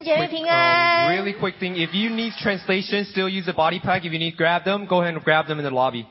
姐妹平安。 Really quick thing, if you need translation, still use the body pack. If you need grab them, go ahead and grab them in the lobby.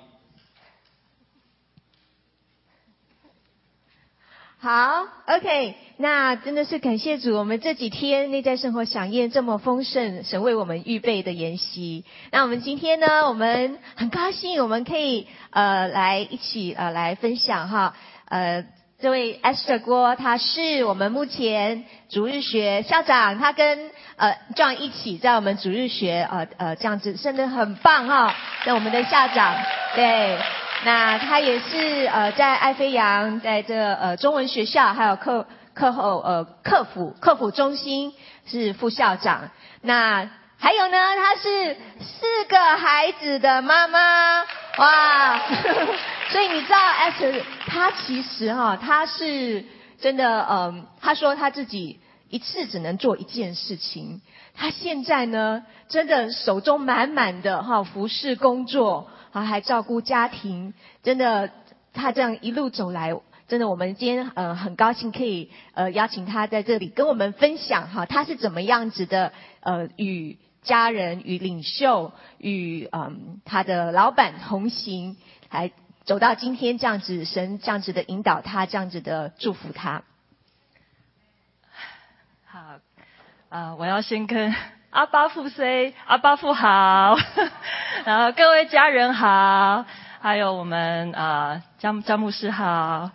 好 ，OK， 那真的是感谢主，我们这几天内在生活飨宴这么丰盛，神为我们预备的筵席。那我们今天呢，我们很高兴我们可以来一起来分享哈，这位 Esther 郭，他是我们目前主日学校长，他跟John 一起在我们主日学这样子，真的很棒哈。那我们的校长，对。那他也是在爱飞扬，在这中文学校，还有客服中心是副校长。那还有呢，他是4个孩子的妈妈，哇！所以你知道 Esther 他其实他是真的他说他自己一次只能做一件事情，他现在呢真的手中满满的服侍工作。还照顾家庭，真的，他这样一路走来，真的，我们今天很高兴可以邀请他在这里跟我们分享他是怎么样子的与家人、与领袖、与他的老板同行，来走到今天这样子，神这样子的引导他，这样子的祝福他。 好，我要先跟阿巴父 say 阿巴父好，然后各位家人好，还有我们詹牧师好，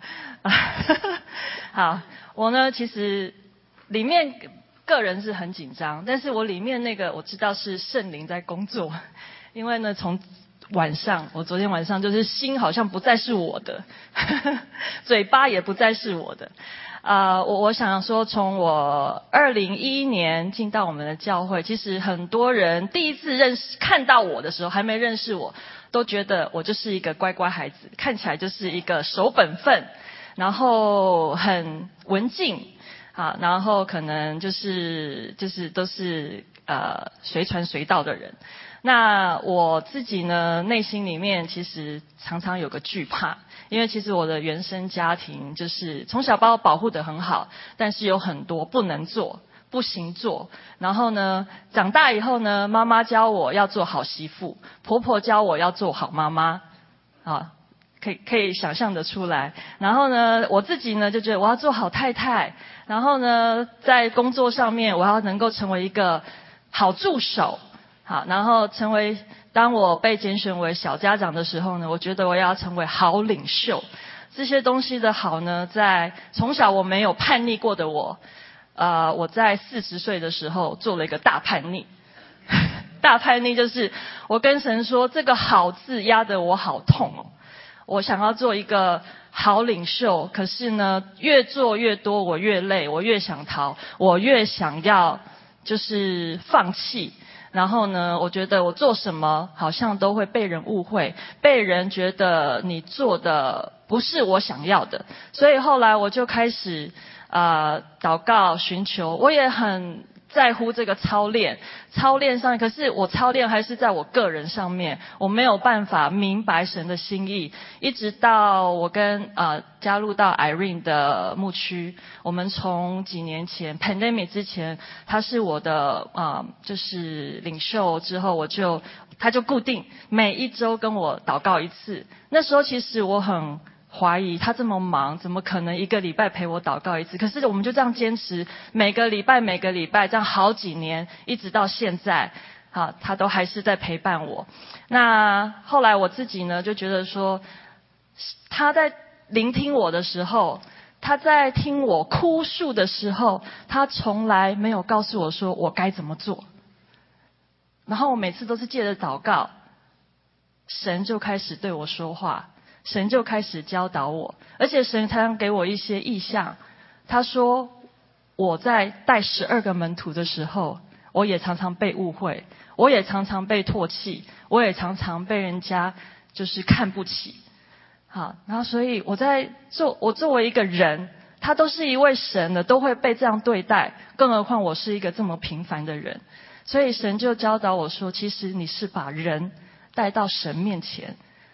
好，我呢其实里面个人是很紧张，但是我里面那个我知道是圣灵在工作，因为呢从我昨天晚上就是心好像不再是我的，嘴巴也不再是我的。我想说，从我2011年进到我们的教会，其实很多人第一次看到我的时候，还没认识我，都觉得我就是一个乖乖孩子，看起来就是一个守本分，然后很文静，然后可能就是都是随传随到的人。那我自己呢，内心里面其实常常有个惧怕，因为其实我的原生家庭就是从小把我保护得很好，但是有很多不能做、不行做。然后呢，长大以后呢，妈妈教我要做好媳妇，婆婆教我要做好妈妈，可以想象得出来。然后呢，我自己呢就觉得我要做好太太，然后呢，在工作上面我要能够成为一个好助手。好，然后当我被拣选为小家长的时候呢，我觉得我要成为好领袖。这些东西的好呢，在从小我没有叛逆过的我在40岁的时候做了一个大叛逆。大叛逆就是我跟神说，这个好字压得我好痛哦。我想要做一个好领袖，可是呢，越做越多，我越累，我越想逃，我越想要就是放弃。然后呢，我觉得我做什么好像都会被人误会，被人觉得你做的不是我想要的。所以后来我就开始祷告寻求，我也很在乎这个操练上，可是我操练还是在我个人上面，我没有办法明白神的心意。一直到我跟加入到 Irene 的牧区，我们从几年前 pandemic 之前，他是我的就是领袖之后，他就固定每一周跟我祷告一次。那时候其实我很怀疑他这么忙，怎么可能1个礼拜陪我祷告一次？可是我们就这样坚持，每个礼拜这样好几年，一直到现在，他都还是在陪伴我。那后来我自己呢，就觉得说，他在聆听我的时候，他在听我哭诉的时候，他从来没有告诉我说我该怎么做。然后我每次都是借着祷告，神就开始对我说话。神就开始教导我，而且神常常给我一些意象。他说我在带12个门徒的时候，我也常常被误会，我也常常被唾弃，我也常常被人家就是看不起。好，然后所以我作为一个人，他都是一位神的，都会被这样对待，更何况我是一个这么平凡的人。所以神就教导我说，其实你是把人带到神面前，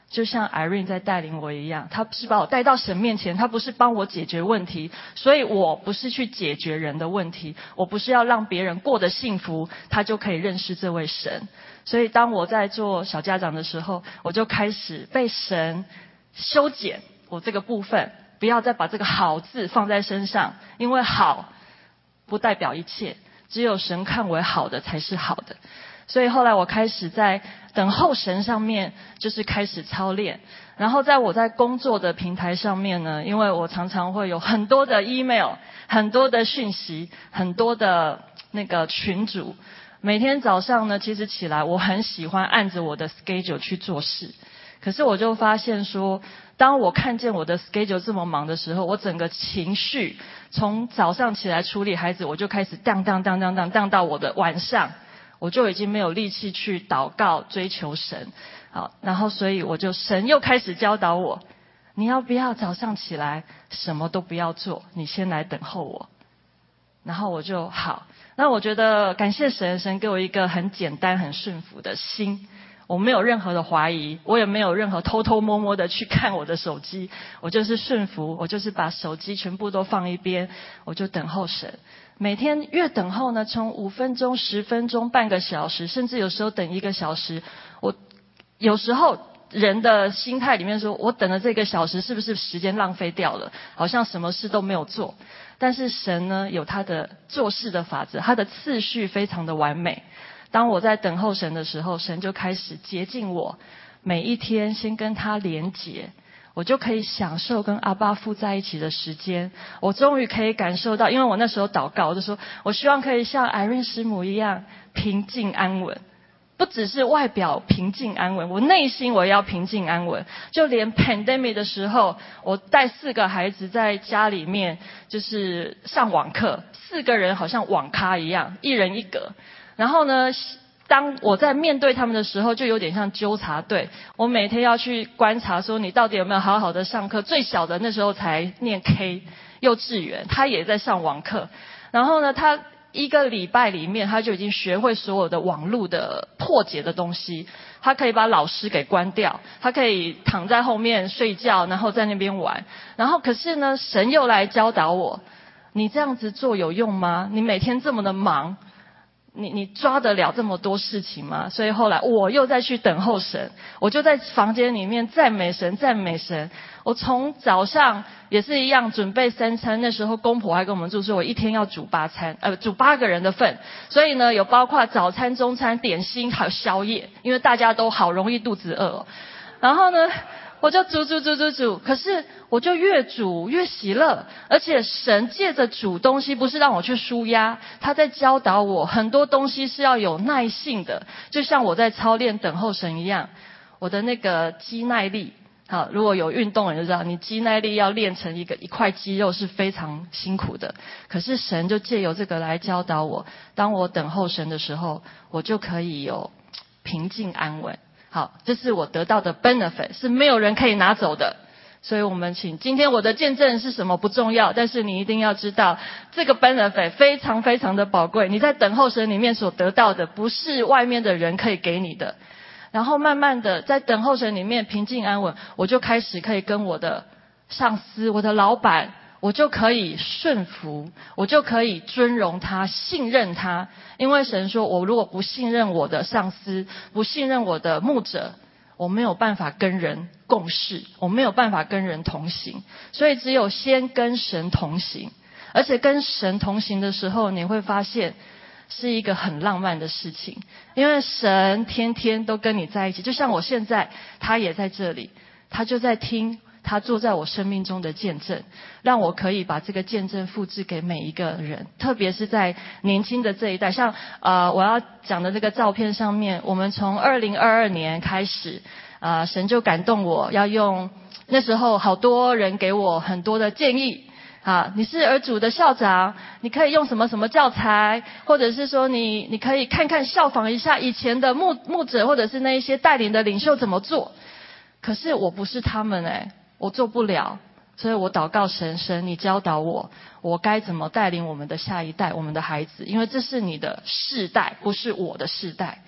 就像 Irene 在带领我一样，他是把我带到神面前，他不是帮我解决问题，所以我不是去解决人的问题，我不是要让别人过得幸福，他就可以认识这位神。所以当我在做小家长的时候，我就开始被神修剪我这个部分，不要再把这个好字放在身上，因为好不代表一切，只有神看为好的才是好的。所以后来我开始在等候神上面，就是开始操练。然后我在工作的平台上面呢，因为我常常会有很多的 email， 很多的讯息，很多的那个群组。每天早上呢，其实起来我很喜欢按着我的 schedule 去做事。可是我就发现说，当我看见我的 schedule 这么忙的时候，我整个情绪从早上起来处理孩子，我就开始荡到我的晚上。我就已经没有力气去祷告追求神。好，然后所以神又开始教导我，你要不要早上起来什么都不要做，你先来等候我。然后我就好，那我觉得感谢神，神给我一个很简单很顺服的心，我没有任何的怀疑，我也没有任何偷偷摸摸的去看我的手机，我就是顺服，我就是把手机全部都放一边，我就等候神。每天越等候呢，从5分钟、10分钟、半个小时，甚至有时候等1个小时。我有时候人的心态里面说，我等了这个小时是不是时间浪费掉了，好像什么事都没有做。但是神呢，有他的做事的法则，他的次序非常的完美。当我在等候神的时候，神就开始洁净我，每一天先跟他连结，我就可以享受跟阿爸父在一起的时间。我终于可以感受到，因为我那时候祷告，我就说我希望可以像Irene师母一样平静安稳，不只是外表平静安稳，我内心我也要平静安稳。就连 pandemic 的时候，我带4个孩子在家里面就是上网课，4个人好像网咖一样，一人一格。然后呢，当我在面对他们的时候，就有点像纠察队。我每天要去观察说你到底有没有好好的上课。最小的那时候才念 K 幼稚园，他也在上网课。然后呢，他1个礼拜里面他就已经学会所有的网络的破解的东西。他可以把老师给关掉，他可以躺在后面睡觉，然后在那边玩。然后可是呢，神又来教导我，你这样子做有用吗？你每天这么的忙，你抓得了这么多事情吗？所以后来我又再去等候神，我就在房间里面赞美神，赞美神。我从早上也是一样准备3餐，那时候公婆还跟我们住，说我一天要煮8餐，煮8个人的份。所以呢，有包括早餐、中餐、点心还有宵夜，因为大家都好容易肚子饿哦。然后呢，我就煮，可是我就越煮越喜乐，而且神借着煮东西不是让我去抒压，他在教导我很多东西是要有耐性的，就像我在操练等候神一样。我的那个肌耐力，好，如果有运动人就知道，你肌耐力要练成一块肌肉是非常辛苦的。可是神就借由这个来教导我，当我等候神的时候，我就可以有平静安稳。好，这是我得到的 benefit， 是没有人可以拿走的。所以我们今天我的见证是什么不重要，但是你一定要知道这个 benefit 非常非常的宝贵。你在等候神里面所得到的，不是外面的人可以给你的。然后慢慢的在等候神里面平静安稳，我就开始可以跟我的上司、我的老板，我就可以顺服，我就可以尊荣他、信任他。因为神说，我如果不信任我的上司，不信任我的牧者，我没有办法跟人共事，我没有办法跟人同行。所以只有先跟神同行，而且跟神同行的时候，你会发现是一个很浪漫的事情，因为神天天都跟你在一起。就像我现在，他也在这里，他就在听他坐在我生命中的见证，让我可以把这个见证复制给每一个人，特别是在年轻的这一代。像我要讲的这个照片上面，我们从2022年开始，神就感动我要用，那时候好多人给我很多的建议。你是儿主的校长，你可以用什么什么教材，或者是说你可以看看效仿一下以前的牧者或者是那一些带领的领袖怎么做。可是我不是他们我做不了，所以我祷告神，你教导我该怎么带领我们的下一代，我们的孩子，因为这是你的世代，不是我的世代。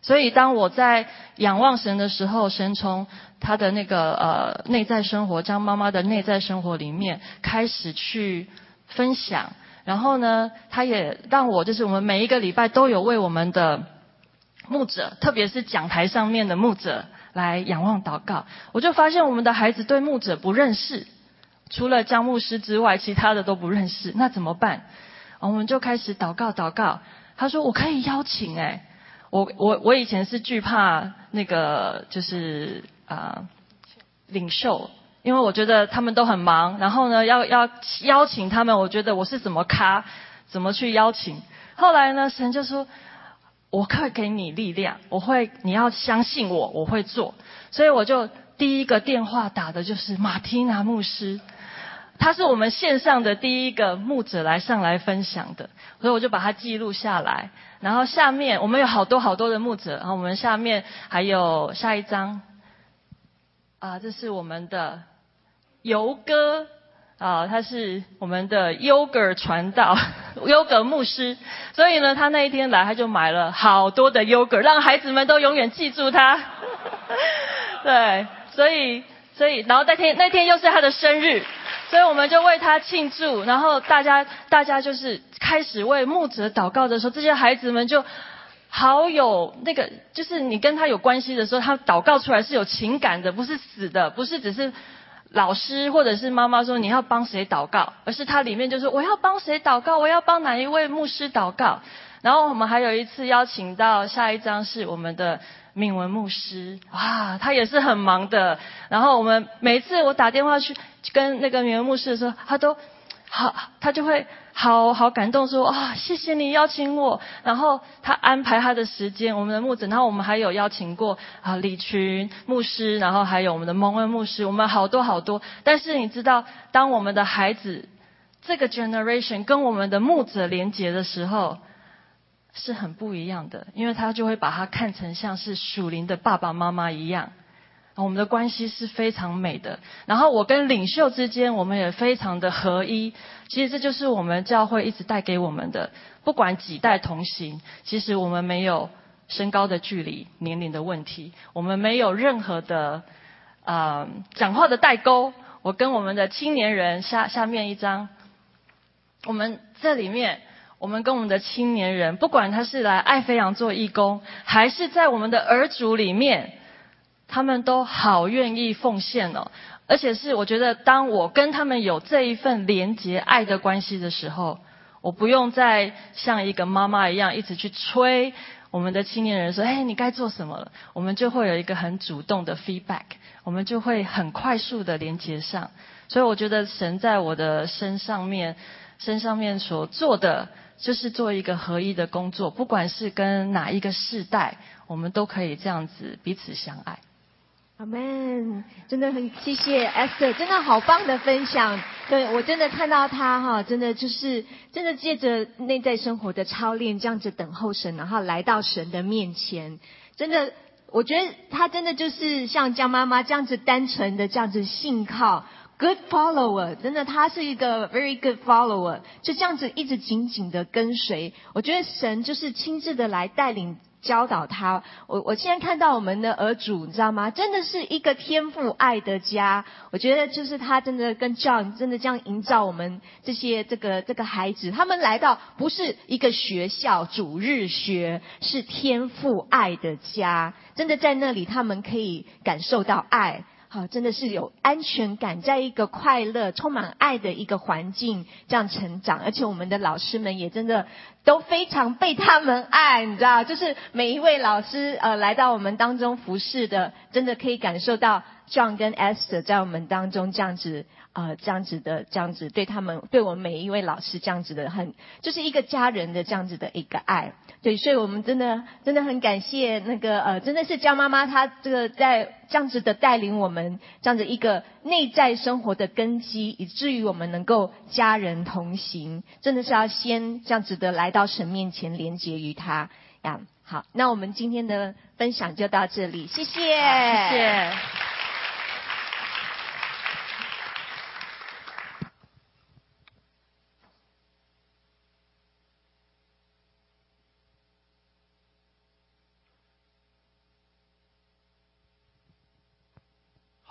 所以当我在仰望神的时候，神从他的那个内在生活，将妈妈的内在生活里面开始去分享。然后呢，他也让我就是我们每一个礼拜都有为我们的牧者，特别是讲台上面的牧者来仰望祷告。我就发现我们的孩子对牧者不认识，除了江牧师之外，其他的都不认识。那怎么办？我们就开始祷告。他说我可以邀请我以前是惧怕那个就是领袖，因为我觉得他们都很忙，然后呢要邀请他们，我觉得我是什么咖，怎么去邀请？后来呢，神就说我可以给你力量，你要相信我会做。所以我就第一个电话打的就是马提娜牧师，他是我们线上的第一个牧者上来分享的，所以我就把它记录下来。然后下面我们有好多的牧者，然后我们下面还有下一张这是我们的游哥他是我们的 Yoga 传道Yoga 牧师，所以呢他那一天来他就买了好多的 Yoga， 让孩子们都永远记住他对，所以然后那天又是他的生日，所以我们就为他庆祝。然后大家就是开始为牧者祷告的时候，这些孩子们就好有那个，就是你跟他有关系的时候，他祷告出来是有情感的，不是死的，不是只是老师或者是妈妈说你要帮谁祷告，而是他里面就是我要帮谁祷告，我要帮哪一位牧师祷告。然后我们还有一次邀请到下一张是我们的敏文牧师，哇，他也是很忙的。然后我们每次我打电话去跟那个敏文牧师的时候，他就会好感动说谢谢你邀请我。然后他安排他的时间，我们的牧者，然后我们还有邀请过李群牧师，然后还有我们的蒙恩牧师，我们好多。但是你知道，当我们的孩子这个 generation 跟我们的牧者连结的时候，是很不一样的，因为他就会把他看成像是属灵的爸爸妈妈一样，我们的关系是非常美的。然后我跟领袖之间我们也非常的合一，其实这就是我们教会一直带给我们的，不管几代同行，其实我们没有身高的距离、年龄的问题，我们没有任何的讲话的代沟。我跟我们的青年人下面一张，我们这里面我们跟我们的青年人，不管他是来爱飞扬做义工，还是在我们的儿组里面，他们都好愿意奉献而且是我觉得当我跟他们有这一份连结爱的关系的时候，我不用再像一个妈妈一样一直去催我们的青年人说你该做什么了，我们就会有一个很主动的 feedback， 我们就会很快速的连结上。所以我觉得神在我的身上面所做的就是做一个合一的工作，不管是跟哪一个世代，我们都可以这样子彼此相爱。 阿们，真的很谢谢 Esther， 真的好棒的分享。对，我真的看到他真的借着内在生活的操练，这样子等候神，然后来到神的面前。真的，我觉得他真的就是像江妈妈这样子单纯的这样子信靠。Good follower， 真的他是一个 very good follower， 就这样子一直紧紧的跟随。我觉得神就是亲自的来带领教导他。我现在看到我们的儿主，你知道吗？真的是一个天父爱的家。我觉得就是他真的跟 John 真的这样营造我们这个孩子，他们来到不是一个学校主日学，是天父爱的家。真的在那里他们可以感受到爱。真的是有安全感，在一个快乐充满爱的一个环境这样成长。而且我们的老师们也真的都非常被他们爱，你知道，就是每一位老师来到我们当中服侍的，真的可以感受到 John 跟 Esther 在我们当中这样子对我们每一位老师这样子的就是一个家人的这样子的一个爱。对，所以我们真的很感谢那个真的是江妈妈，她这个在这样子的带领我们这样子一个内在生活的根基，以至于我们能够家人同行，真的是要先这样子的来到神面前连结于他呀。好，那我们今天的分享就到这里，谢谢， 谢谢。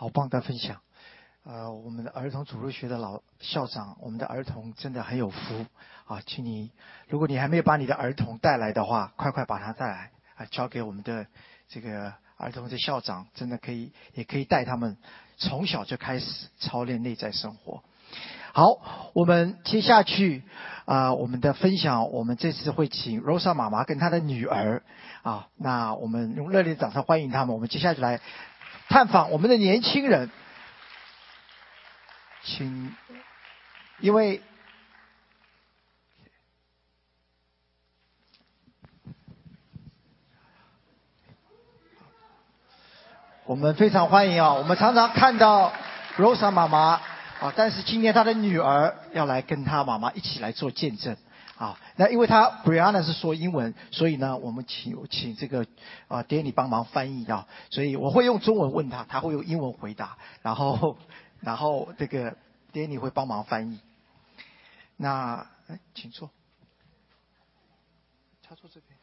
好棒的分享。我们的儿童主日学的老校长，我们的儿童真的很有福啊！请你，如果你还没有把你的儿童带来的话，快快把他带来啊，交给我们的这个儿童的校长，真的可以，也可以带他们从小就开始操练内在生活。好，我们接下去我们的分享，我们这次会请 Rosa 妈妈跟她的女儿啊，那我们用热烈的掌声欢迎他们。我们接下去来探访我们的年轻人。请，因为我们非常欢迎啊，我们常常看到 Rosa 妈妈啊，但是今天她的女儿要来跟她妈妈一起来做见证啊。那因为她 Brianna 是说英文，所以呢，我们请这个Danny 帮忙翻译啊，所以我会用中文问她，她会用英文回答，然后这个 Danny 会帮忙翻译。那请坐，插座这边。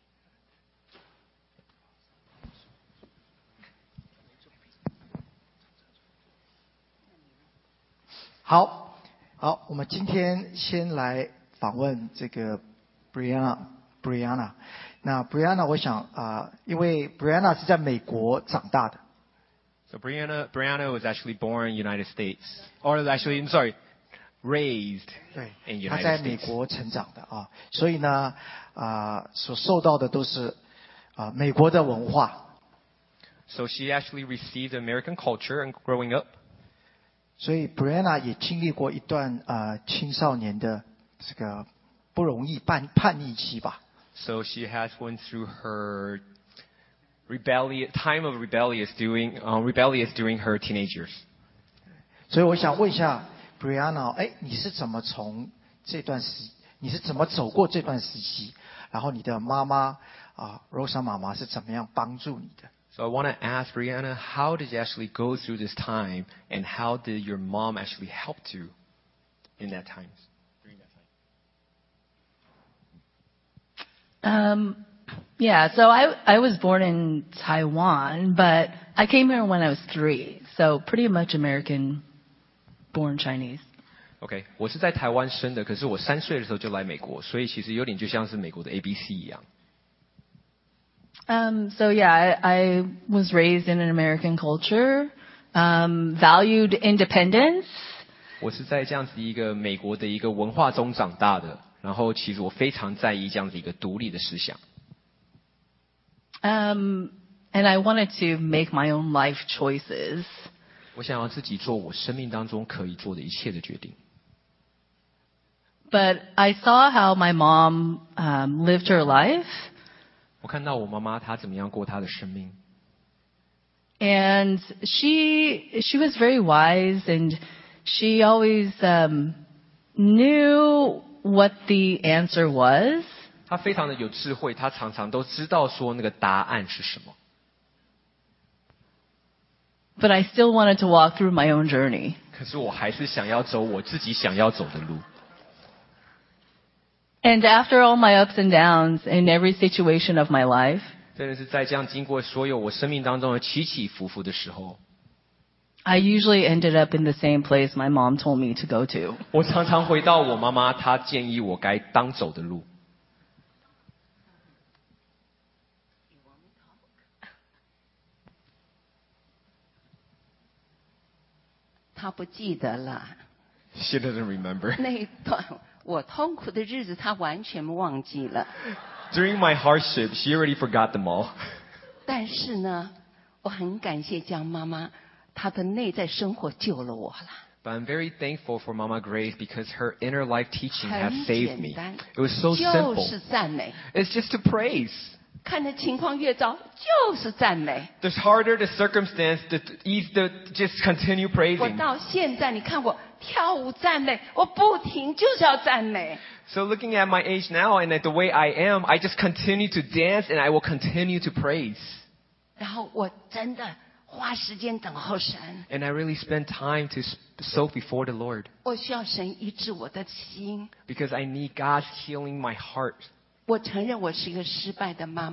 好，我们今天先来访问这个 Brianna。那 Brianna 我想因为 Brianna 是在美国长大的。 So Brianna was actually born in the United States, or actually, I'm sorry, raised in the United States. 她在美国成长的啊，所以呢所受到的都是美国的文化。 So she actually received American culture and growing up. 所以 Brianna 也经历过一段青少年的这个不容易叛逆期吧。 So she has went through her time of rebellious during her teenage years. 所以我想问一下 Brianna， 你是怎么你是怎么走过这段时期？然后你的妈妈Rosa 妈妈是怎么样帮助你的？ So I want to ask Brianna, how did you actually go through this time, and how did your mom actually help you in that time? Yeah, so I was born in Taiwan, but I came here when I was 3, so pretty much American-born Chinese. OK， 我是在台湾生的，可是我3岁的时候就来美国，所以其实有点就像是美国的 ABC 一样。 So yeah, I was raised in an American culture, valued independence. 我是在这样子一个美国的一个文化中长大的，然后其实我非常在意这样子一个独立的思想。 And I wanted to make my own life choices. 我想要自己做我生命当中可以做的一切的决定。 But I saw how my mom lived her life. 我看到我妈妈她怎么样过她的生命。 And she was very wise, and she always knew what the answer was. 她非常的有智慧，她常常都知道说那个答案是什么。 But I still wanted to walk through my own journey. 可是我还是想要走我自己想要走的路。 And after all my ups and downs in every situation of my life, 真的是在这样经过所有我生命当中的起起伏伏的时候， I usually ended up in the same place my mom told me to go to. 我常常回到我妈妈她建议我该当走的路。 他不记得了。 She doesn't remember. 那一段我痛苦的日子，他完全忘记了。 During my hardship, she already forgot them all. 但是呢，我很感谢江妈妈，她的内在生活救了我了。 But I'm very thankful for Mama Grace because her inner life teaching has 很 saved 简 me. 单， It was so 就 simple. 是赞美。 It's just to praise. 看着情况越糟，就是赞美。 The harder the circumstance, the easier just continue 我 praising. 到现在，你看我跳舞赞美，我不停就是要赞美。 So looking at my age now and at the way I am, I just continue to dance and I will continue to praise. 然后我真的花时间等候神。 And I really spend time to soak before the Lord 我需要神医治我的心。 because I need God's healing my heart. 我承认我是一个失败的妈妈。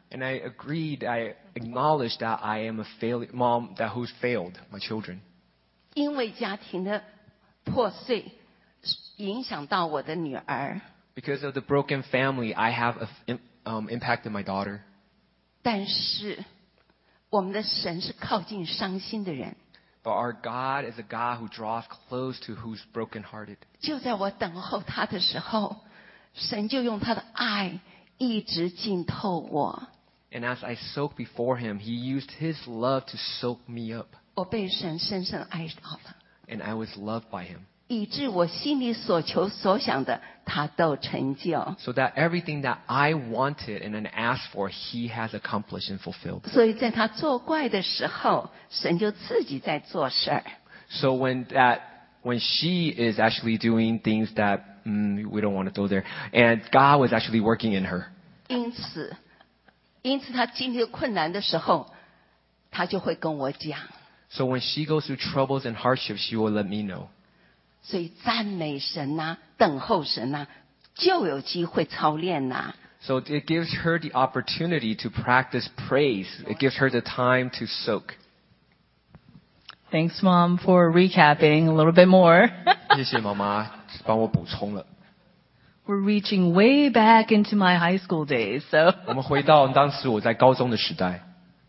And I agreed, I acknowledged that I am a mom who's failed my children. 因为家庭的破碎，影响到我的女儿。 Because of the broken family, I have impacted my daughter. 但是，我们的神是靠近伤心的人。 But our God is a God who draws close to who's brokenhearted. 就在我等候他的时候，神就用他的爱一直浸透我。 And as I soak before Him, He used His love to soak me up. 我被神深深爱到了， And I was loved by Him. 以致我心里所求所想的，他都成就。 So that everything that I wanted and then asked for, He has accomplished and fulfilled. 所以在他作怪的时候，神就自己在做事儿。 So when she is actually doing things that we don't want to go there, and God was actually working in her. 因此他经历困难的时候，他就会跟我讲。 So when she goes through troubles and hardships, she will let me know. 所以赞美神呐、等候神呐、就有机会操练呐、 So it gives her the opportunity to practice praise. It gives her the time to soak. Thanks, Mom, for recapping a little bit more. 谢谢妈妈帮我补充了。 We're reaching way back into my high school days, so. 我们回到当时我在高中的时代。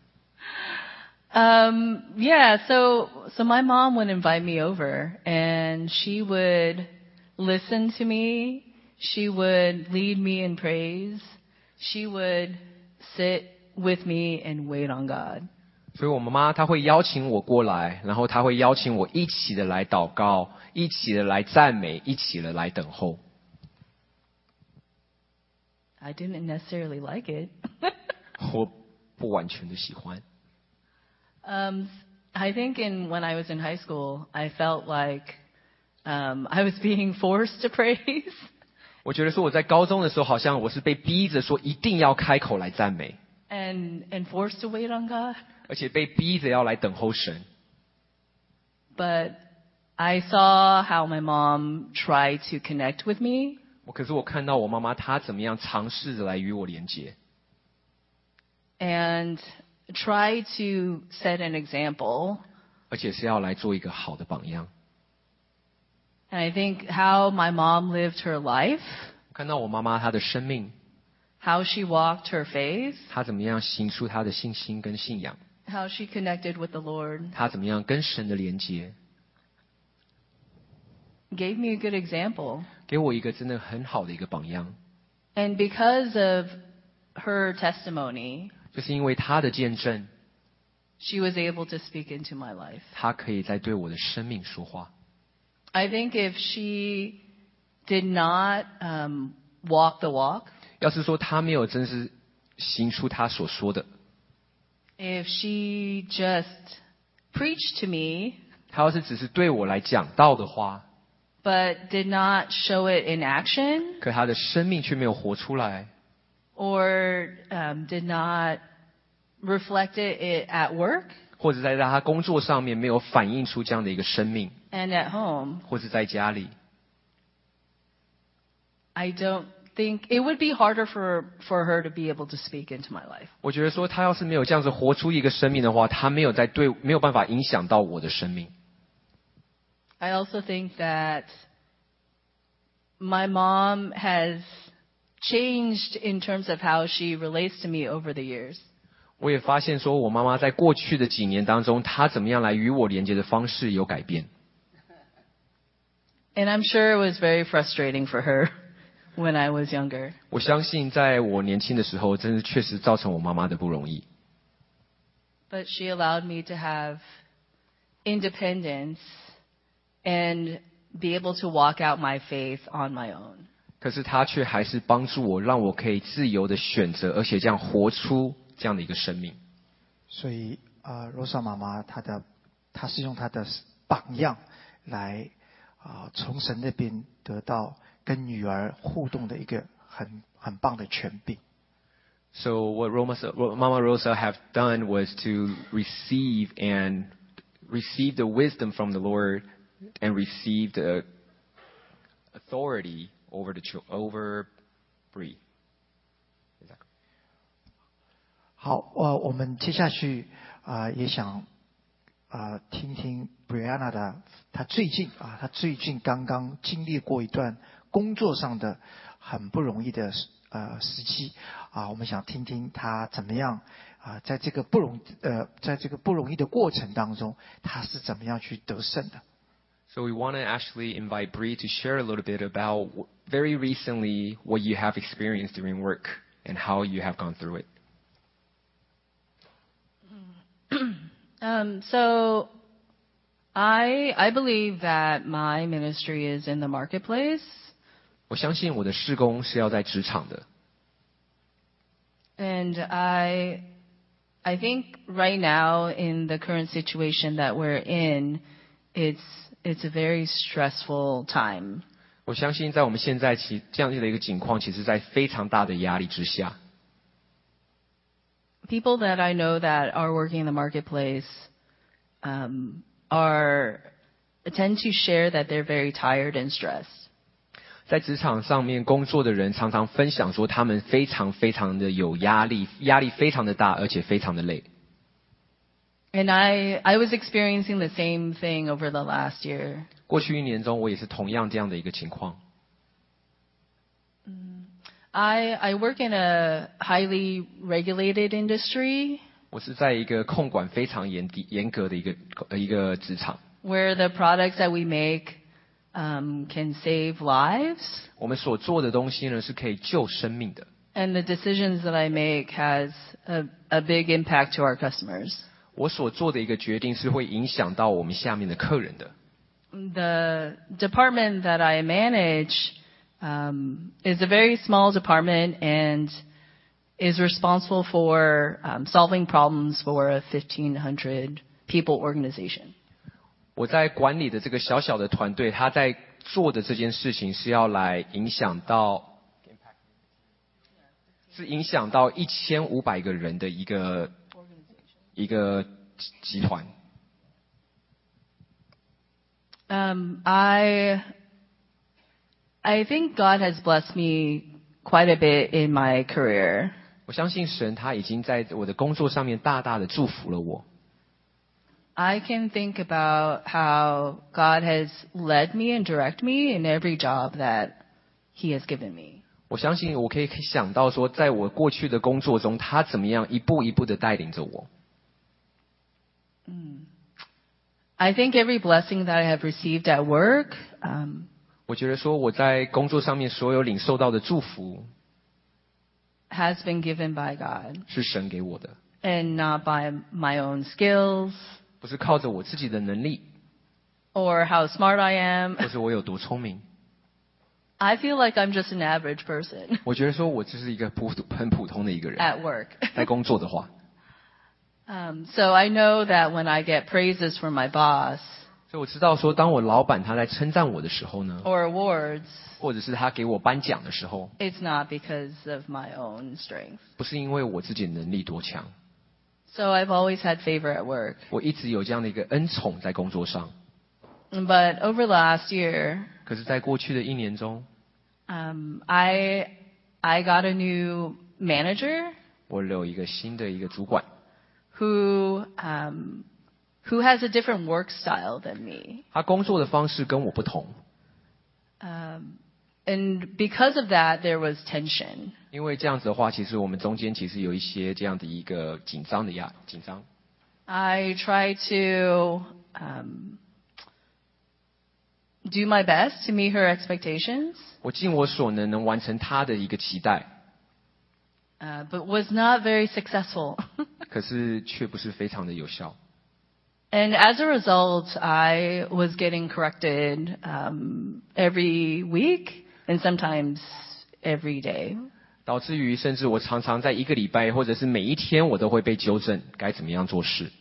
Yeah, so my mom would invite me over and she would listen to me. She would lead me in praise. She would sit with me and wait on God. 所以我妈妈她会邀请我过来，然后她会邀请我一起的来祷告，一起的来赞美，一起的来等候。 I didn't necessarily like it. 我不完全的喜欢。 I think when I was in high school, I felt like I was being forced to praise. 我觉得说我在高中的时候，好像我是被逼着说一定要开口来赞美， And forced to wait on God. 而且被逼着要来等候神。 But I saw how my mom tried to connect with me. 可是我看到我妈妈她怎么样尝试着来与我连接， And try to set an example. 而且是要来做一个好的榜样。 And I think how my mom lived her life, 看到我妈妈她的生命， how she walked her faith, 她怎么样行出她的信心跟信仰， how she connected with the Lord, 她怎么样跟神的连接， gave me a good example. 给我一个真的很好的一个榜样。 And because of her testimony, 就是因为她的见证， she was able to speak into my life. 她可以在对我的生命说话。 I think if she did not walk the walk, 要是说她没有真是行出她所说的， if she just preached to me, 她要是只是对我来讲道的话， but did not show it in action, 可她的生命却没有活出来， or did not reflect it at work 或者在她工作上面没有反映出这样的一个生命， and at home, 或者在家里， I don't think it would be harder for her to be able to speak into my life. 我觉得说她要是没有这样子活出一个生命的话，她没有办法影响到我的生命。 I also think that my mom has changed in terms of how she relates to me over the years. 我也发现说我妈妈在过去的几年当中，她怎么样来与我连接的方式有改变。 And I'm sure it was very frustrating for her when I was younger. 我相信在我年轻的时候，真是确实造成我妈妈的不容易。 But she allowed me to have independence and be able to walk out my faith on my own. 可是她却还是帮助我，让我可以自由的选择，而且这样活出这样的一个生命。 所以罗莎妈妈她是用她的榜样来从神那边得到跟女儿互动的一个很棒的权柄。 So what Mama Rosa have done was to receive the wisdom from the Lord and receive the authority over Bree. 好，我们接下去也想听听 Brianna 的，她最近刚刚经历过一段工作上的很不容易的时期我们想听听她怎么样在这个不容易的过程当中，她是怎么样去得胜的。 So we want to actually invite Bree to share a little bit about very recently what you have experienced during work and how you have gone through it. So I believe that my ministry is in the marketplace. 我相信我的事工是要在职场的。 And I think right now in the current situation that we're in, it's a very stressful time. 我相信在我们现在这样的一个情况，其实在非常大的压力之下。 People that I know that are working in the marketplace tend to share that they're very tired and stressed. 在职场上面工作的人常常分享说，他们非常非常的有压力，压力非常的大，而且非常的累。 And I was experiencing the same thing over the last year. 过去1年中，我也是同样这样的一个情况。 I work in a highly regulated industry. 我是在一个控管非常严格的一个职场。 Where the products that we make can save lives. 我们所做的东西呢，是可以救生命的。 And the decisions that I make has a big impact to our customers. 我所做的一个决定是会影响到我们下面的客人的。 The department that I manage is a very small department and is responsible for solving problems for a 1,500 people organization. 我在管理的这个小小的团队，他在做的这件事情是要来影响到1500个人的一个集团。 I think God has blessed me quite a bit in my career. 我相信神他已经在我的工作上面大大的祝福了我。 I can think about how God has led me and direct me in every job that He has given me. 我相信我可以想到说，在我过去的工作中，他怎么样一步一步的带领着我。 I think every blessing that I have received at work, 我觉得说我在工作上面所有领受到的祝福 has been given by God 是神给我的， and not by my own skills 不是靠着我自己的能力， or how smart I am. 或是我有多聪明。 I feel like I'm just an average person 我觉得说我就是一个很普通的一个人， at work. 在工作的话。 So I know that when I get praises from my boss 所以我知道说，当我老板他在称赞我的时候呢， or awards, 或者是他给我颁奖的时候， it's not because of my own strength. 不是因为我自己的能力多强， So I've always had favor at work. 我一直有这样的一个恩宠在工作上。 But over the last year, 可是，在过去的1年中， I got a new manager 我有一个新的一个主管， who has a different work style than me. 他工作的方式跟我不同， And because of that, there was tension. 因为这样子的话，其实我们中间其实有一些这样的一个紧张。 I try to do my best to meet her expectations, 我尽我所能完成他的一个期待， but was not very successful. 可是却不是非常的有效。 And as a result, I was getting corrected every week and sometimes every day. 导致于甚至我常常在1个礼拜或者是每一天我都会被纠正该怎么样做事。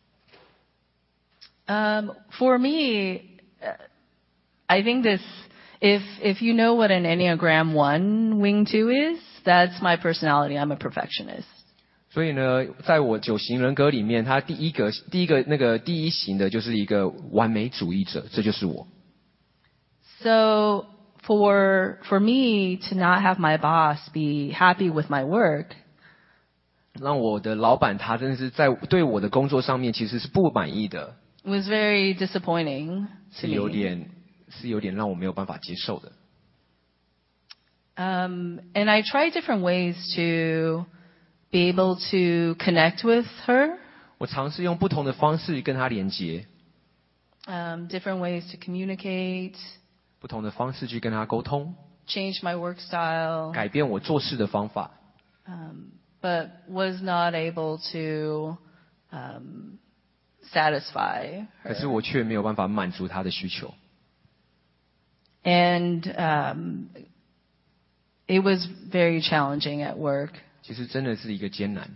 For me, I think this, if you know what an Enneagram 1 wing 2 is, that's my personality. I'm a perfectionist. 所以呢，在我9型人格里面，他第一型的就是一个完美主义者，这就是我。 So for me to not have my boss be happy with my work, 让我的老板他真的是在对我的工作上面其实是不满意的， It was very disappointing to 是有 me. 点让我没有办法接受的。 And I tried different ways to be able to connect with her, 我尝试用不同的方式跟他连接， different ways to communicate, 不同的方式去跟他沟通， change my work style, 改变我做事的方法， but was not able to satisfy 可是 her. 我却没有办法满足他的需求。 And it was very challenging at work. 其实真的是一个艰难。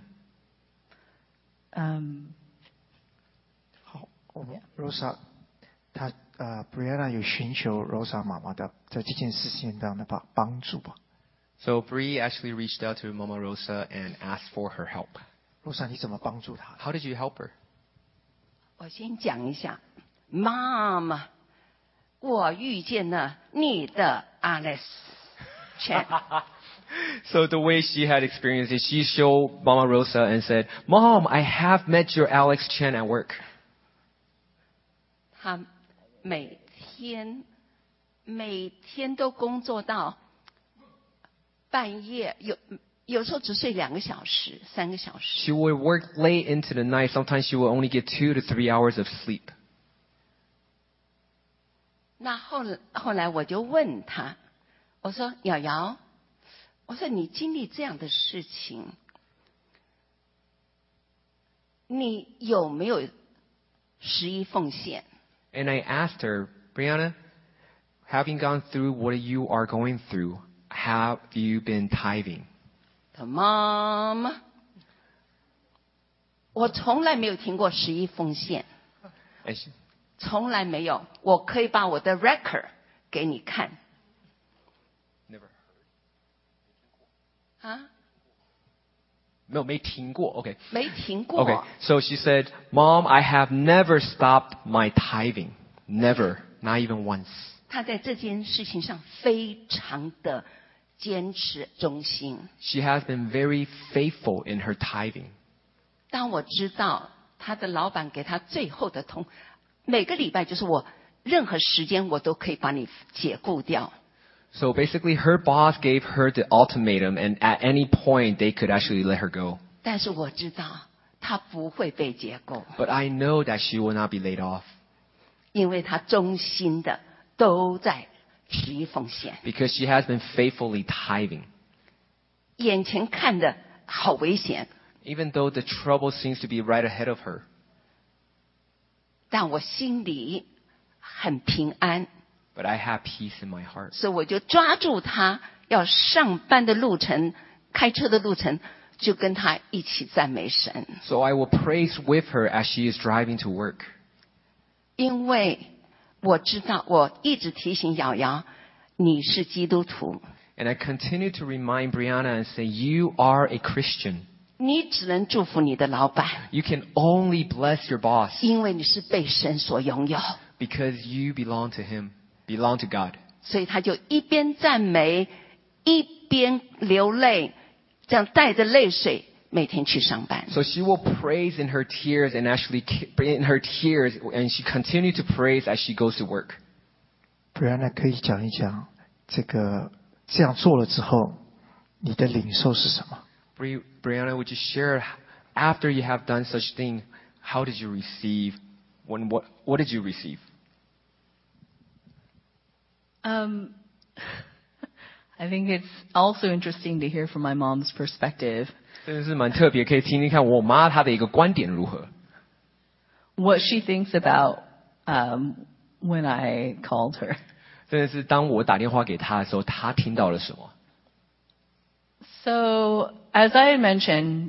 好，我们 Rosa， 她Brianna 有寻求 Rosa 妈妈的在这件事情上的帮助吧。 So Bree actually reached out to Mama Rosa and asked for her help. Rosa， 你怎么帮助她？ How did you help her? 我先讲一下，妈妈，我遇见了你的 Alex Chen。 So the way she had experienced it, she showed Mama Rosa and said, "Mom, I have met your Alex Chen at work." 他每天都工作到半夜，有时候只睡2个小时、3个小时。 She would work late into the night. Sometimes she would only get 2 to 3 hours of sleep. 那后来我就问他，我说：“瑶瑶，我说你经历这样的事情，你有没有11奉献？” And I asked her, "Brianna, having gone through what you are going through, have you been tithing?" 他妈妈，我从来没有听过11奉献， And she, 从来没有。我可以把我的 record 给你看 never. 啊， 没听过. Okay. 没听过。 Okay. So she said, "Mom, I have never stopped my tithing. Never. Not even once." 他在这件事情上非常的坚持忠心。 She has been very faithful in her tithing. 当我知道他的老板给他最后的每个礼拜就是我任何时间我都可以把你解雇掉。 So basically her boss gave her the ultimatum and at any point they could actually let her go. 但是我知道他不会被解雇， But I know that she will not be laid off 因为他忠心的都在11奉献。 because she has been faithfully tithing. 眼前看的好危险， Even though the trouble seems to be right ahead of her. 但我心里很平安， But I have peace in my heart. 所以我就抓住他要上班的路程，开车的路程，就跟他一起赞美神。 So I will praise with her as she is driving to work. 因为我知道，我一直提醒瑶瑶，你是基督徒， And I continue to remind Brianna and say, "You are a Christian. 你只能祝福你的老板， You can only bless your boss 因为你是被神所拥有。 because you belong to him, belong to God." 所以他就一边赞美，一边流泪，这样带着泪水每天去上班。 So she will praise in her tears and actually in her tears and she continue to praise as she goes to work. Brianna 可以讲一讲这样做了之后，你的领受是什么？ Brianna, would you share after you have done such thing, how did you receive? What did you receive? I think it's also interesting to hear from my mom's perspective. 真的是蛮特别，可以听听看我妈她的一个观点如何。 What she thinks about when I called her. 真的是当我打电话给她的时候，她听到了什么？ So, as I had mentioned,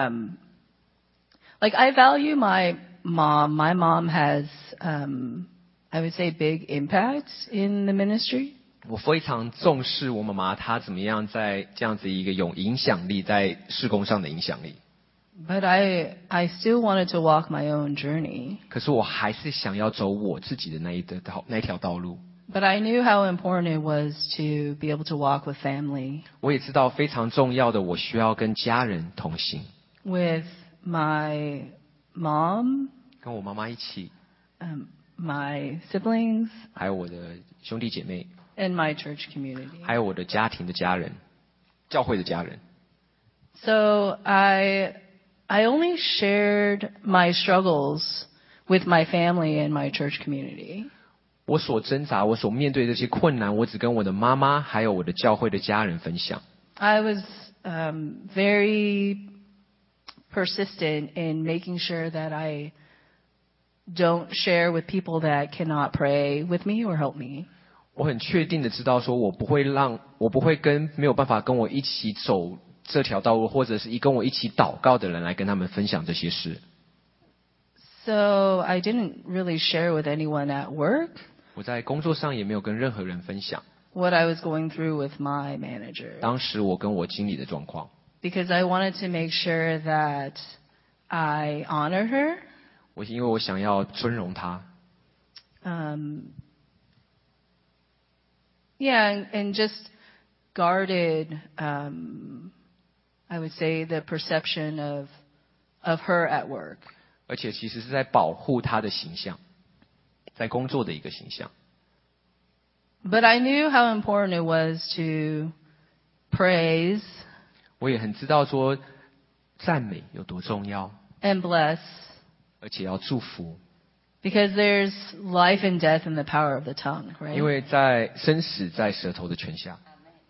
like I value my mom. My mom has, I would say, big impact in the ministry. 我非常重视我妈妈她怎么样在这样子一个有影响力，在事工上的影响力。 But I still wanted to walk my own journey. 可是我还是想要走我自己的那一条道路。 But I knew how important it was to be able to walk with family. 我也知道非常重要的，我需要跟家人同行。 with my mom, 跟我妈妈一起， my siblings, 还有我的兄弟姐妹， and my church community. 还有我的家庭的家人，教会的家人。 So I only shared my struggles with my family and my church community. 我所挣扎，我所面对这些困难，我只跟我的妈妈还有我的教会的家人分享。 I was very persistent in making sure that I don't share with people that cannot pray with me or help me. 我很确定的知道，说我不会跟没有办法跟我一起走这条道路，或者是跟我一起祷告的人来跟他们分享这些事。 So I didn't really share with anyone at work 我在工作上也没有跟任何人分享 what I was going through with my manager 当时我跟我经理的状况， because I wanted to make sure that I honor her. 因为我想要尊荣他。 Yeah, and just guarded, I would say, the perception of her at work. 而且其实是在保护他的形象，在工作的一个形象。 But I knew how important it was to praise 我也很知道说赞美有多重要， and bless 而且要祝福， because there's life and death in the power of the tongue, 因 right? 为在生死在舌头的权下。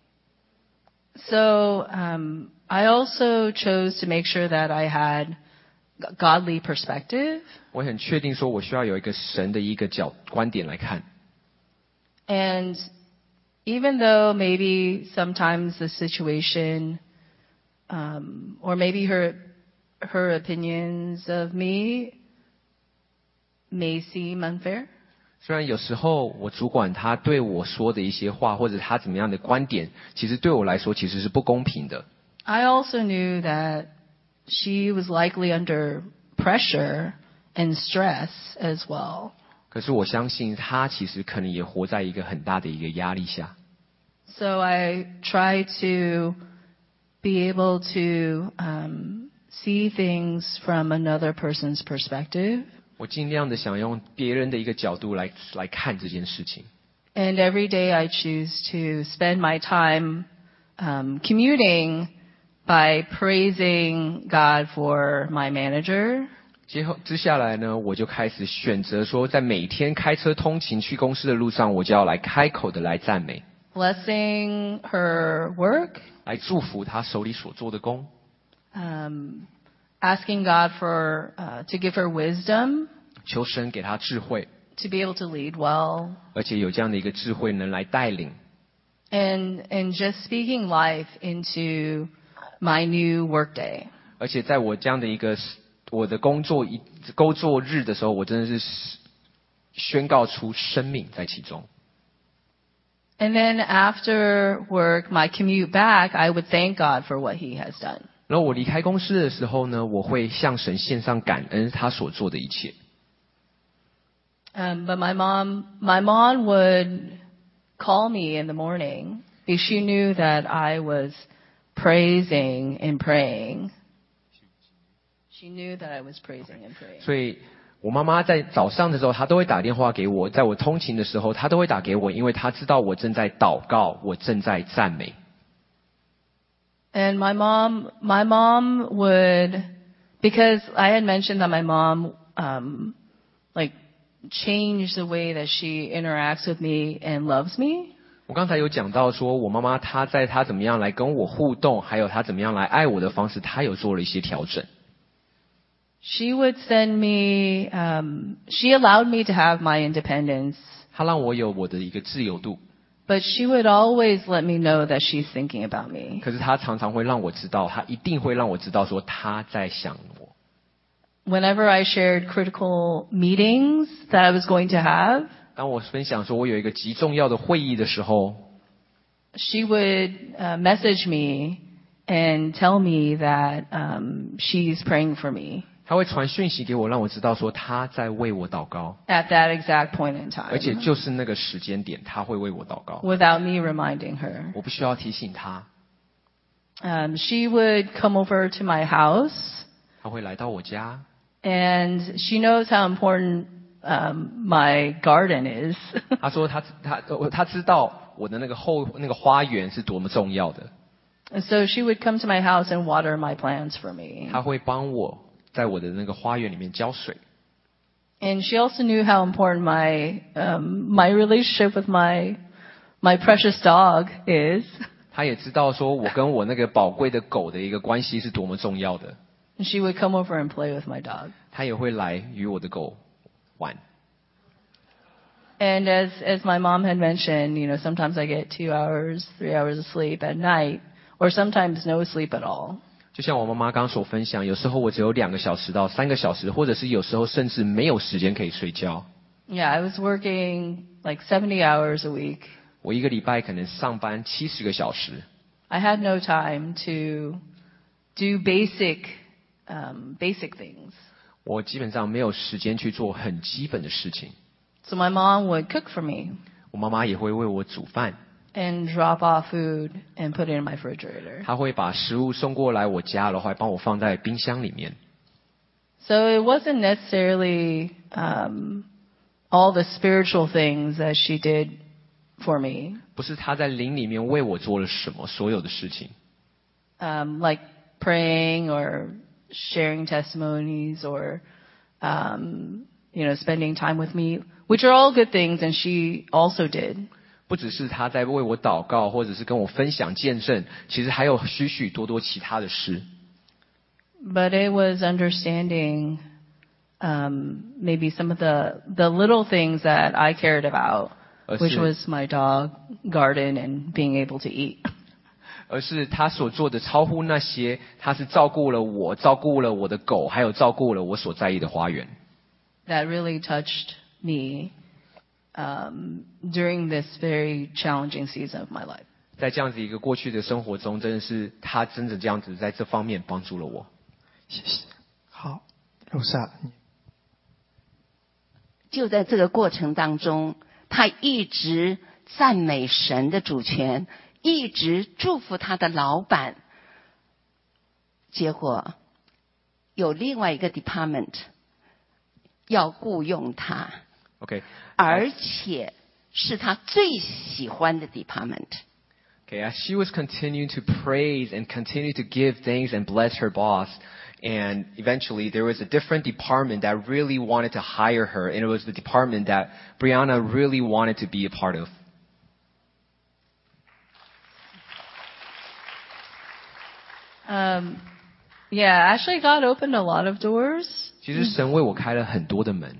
So I also chose to make sure that I had godly perspective. 我很确定说我需要有一个神的一个观点来看。 And even though maybe sometimes the situation, or maybe her opinions of me may seem unfair, 虽然有时候我主管他对我说的一些话，或者他怎么样的观点，其实对我来说其实是不公平的。 I also knew that she was likely under pressure and stress as well. 可是我相信他其实可能也活在一个很大的一个压力下。 So I try to be able to see things from another person's perspective. 我尽量的想用别人的一个角度来看这件事情。 And every day I choose to spend my time commuting by praising God for my manager. 接下来呢，我就开始选择说，在每天开车通勤去公司的路上，我就要来开口的来赞美， Blessing her work, 来祝福他手里所做的工， asking God to give her wisdom 求神给他智慧， to be able to lead well, 而且有这样的一个智慧能来带领， and just speaking life into my new workday. 而且在我这样的一个我的工作日的时候，我真的是宣告出生命在其中。 And then after work, my commute back, I would thank God for what He has done. 然后我离开公司的时候呢，我会向神献上感恩他所做的一切。 But my mom would call me in the morning because she knew that I was praising and praying. She knew that I was praising and praying. 所以我妈妈在早上的时候，她都会打电话给我，在我通勤的时候，她都会打给我，因为她知道我正在祷告，我正在赞美。 And my mom would, because I had mentioned that my mom, like changed the way that she interacts with me and loves me. 我刚才有讲到说，我妈妈她怎么样来跟我互动，还有她怎么样来爱我的方式，她有做了一些调整。 She would send me, she allowed me to have my independence, 她让我有我的一个自由度， but she would always let me know that she's thinking about me. 可是她常常会让我知道，她一定会让我知道说她在想我。 Whenever I shared critical meetings that I was going to have, 当我分享说我有一个极重要的会议的时候， she would message me and tell me that she's praying for me 她会传讯息给我，让我知道说她在为我祷告， at that exact point in 而且 time 就是那个时间点，她会为我祷告， without me reminding her. 我不需要提醒她。 She would come over to my house 他会来到我家， And she knows how important my garden is. 他说他知道我的那个花园是多么重要的， And so she would come to my house and water my plants for me. 他会帮我在我的那个花园里面浇水。 And she also knew how important my relationship with my precious dog is. 他也知道说我跟我那个宝贵的狗的一个关系是多么重要的， And she would come over and play with my dog. 他也会来与我的狗玩。 And as my mom had mentioned, sometimes I get 2 hours, 3 hours of sleep at night, or sometimes no sleep at all. 就像我妈妈刚刚所分享，有时候我只有2个小时到3个小时，或者是有时候甚至没有时间可以睡觉。 Yeah, I was working like 70 hours a week. 我一个礼拜可能上班70个小时， I had no time to do basic things. 我基本上没有时间去做很基本的事情。 So my mom would cook for me 我妈妈也会为我煮饭， and drop off food and put it in my refrigerator. 她会把食物送过来我家的话，帮我放在冰箱里面。 So it wasn't necessarily all the spiritual things that she did for me, 不是她在灵里面为我做了什么，所有的事情， like praying or sharing testimonies or spending time with me, which are all good things, and she also did. 不只是她在为我祷告，或者是跟我分享见证，其实还有许许多多其他的事。 But it was understanding maybe some of the little things that I cared about, which was my dog, garden, and being able to eat. 而是他所做的超乎那些，他是照顾了我，照顾了我的狗，还有照顾了我所在意的花园。 That really touched me during this very challenging season of my life. 在这样子一个过去的生活中，真的是他真的这样子在这方面帮助了我。 谢谢。好，罗莎， 就在这个过程当中，他一直赞美神的主权，一直祝福他的老板。结果有另外一个 department 要雇佣他， OK， 而且是他最喜欢的 department。 Okay, as she was continuing to praise and continue to give thanks and bless her boss, and eventually there was a different department that really wanted to hire her, and it was the department that Brianna really wanted to be a part of. Yeah, actually God opened a lot of doors, 其实神为我开了很多的门，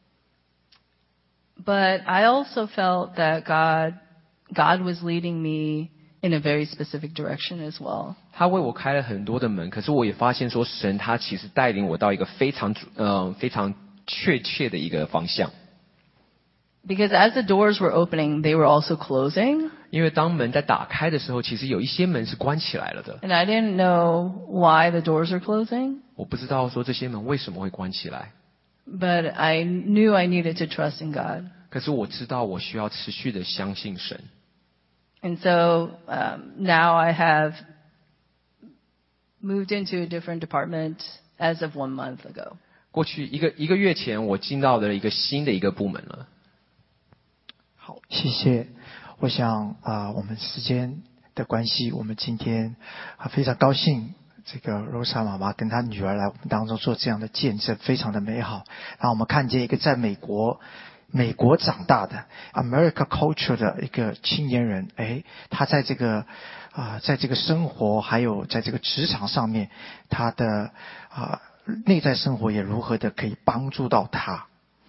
but I also felt that God was leading me in a very specific direction as well. 他为我开了很多的门，可是我也发现说，神他其实带领我到一个非常确切的一个方向。 Because as the doors were opening, they were also closing. 因为当门在打开的时候，其实有一些门是关起来了的。 And I didn't know why the doors were closing, 我不知道说这些门为什么会关起来， but I knew I needed to trust in God. 可是我知道我需要持续的相信神。 And so now I have moved into a different department as of 1 month ago. 过去一个月前，我进到了一个新的一个部门了。 好，谢谢。我想我们时间的关系，我们今天非常高兴，这个 Rosa 妈妈跟她女儿来我们当中做这样的见证，非常的美好。然后我们看见一个在美国长大的 America culture 的一个青年人，他在这个生活还有在这个职场上面，他的内在生活也如何的可以帮助到他。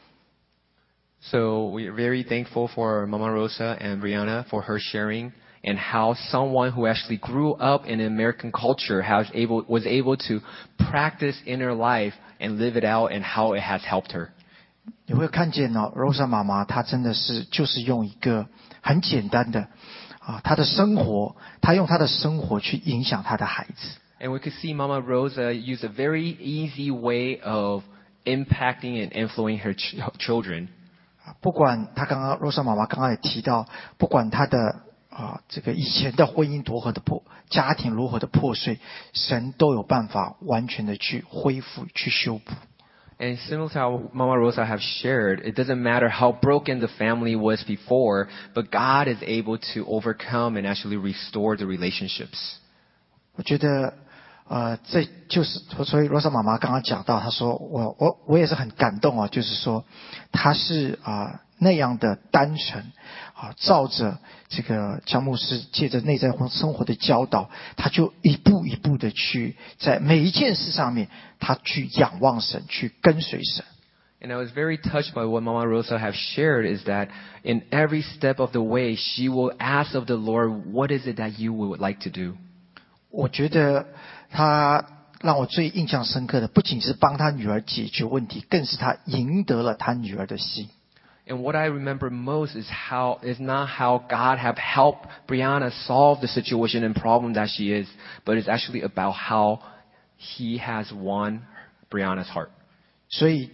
So we're very thankful for Mama Rosa and Brianna for her sharing and how someone who actually grew up in American culture was able to practice inner life and live it out and how it has helped her. 你会看见Rosa 妈妈她真的是就是用一个很简单的她的生活，她用她的生活去影响她的孩子。 And we could see Mama Rosa use a very easy way of impacting and influencing her children. 不管她Rosa 妈妈刚刚也提到，不管她的这个以前的婚姻家庭如何的破碎，神都有办法完全的去恢复、去修补。 And similar to how Mama Rosa have shared, it doesn't matter how broken the family was before, but God is able to overcome and actually restore the relationships. 我觉得这就是所以罗莎妈妈刚刚讲到，她说我也是很感动啊，就是说她是那样的单纯照着这个江牧师借着内在生活的教导，他就一步一步的去在每一件事上面，他去仰望神，去跟随神。 And I was very touched by what Mama Rosa have shared is that in every step of the way, she will ask of the Lord, what is it that you would like to do? 我觉得他让我最印象深刻的，不仅是帮他女儿解决问题，更是他赢得了他女儿的心。 And what I remember most is not how God have helped Brianna solve the situation and problem that she is, but it's actually about how He has won Brianna's heart. 所以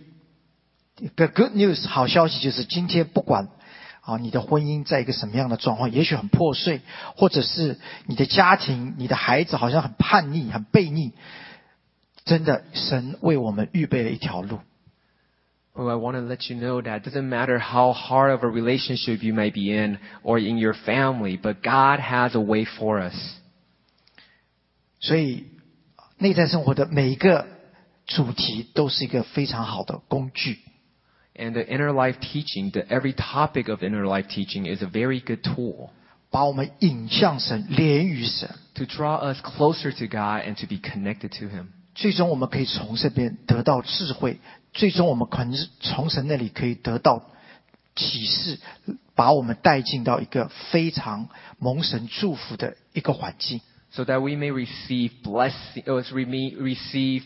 the good news 好消息就是今天不管你的婚姻在一个什么样的状况，也许很破碎，或者是你的家庭、你的孩子好像很叛逆、很悖逆，真的神为我们预备了一条路。 Well, I want to let you know that it doesn't matter how hard of a relationship you may be in or in your family, but God has a way for us. 所以内在生活的每一个主题都是一个非常好的工具。 And the inner life teaching, every topic of inner life teaching is a very good tool. 把我们引向神，连于神。 To draw us closer to God and to be connected to Him. 最终我们可以从这边得到智慧，最终我们可能从神那里可以得到启示，把我们带进到一个非常蒙神祝福的一个环境。 So that we may receive blessing, receive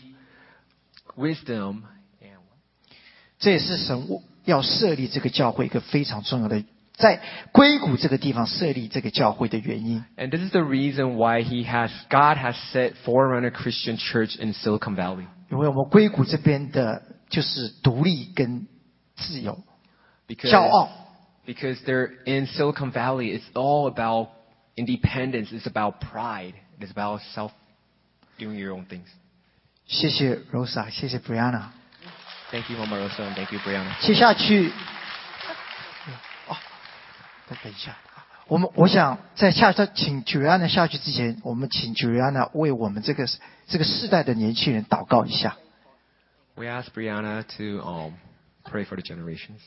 wisdom. 这也是神要设立这个教会一个非常重要的，在硅谷这个地方设立这个教会的原因。 And this is the reason why God has set Forerunner Christian Church in Silicon Valley. 因为我们硅谷这边的就是独立跟自由，骄傲。 Because they're in Silicon Valley, it's all about independence. It's about pride. It's about doing your own things. 谢谢 Rosa， 谢谢 Brianna。Thank you, Mama Rosa, and thank you, Brianna. 接下去，等一下，我想在请 Juliana 下去之前，我们请 Juliana 为我们这个世代的年轻人祷告一下。 We ask Brianna to pray for the generations.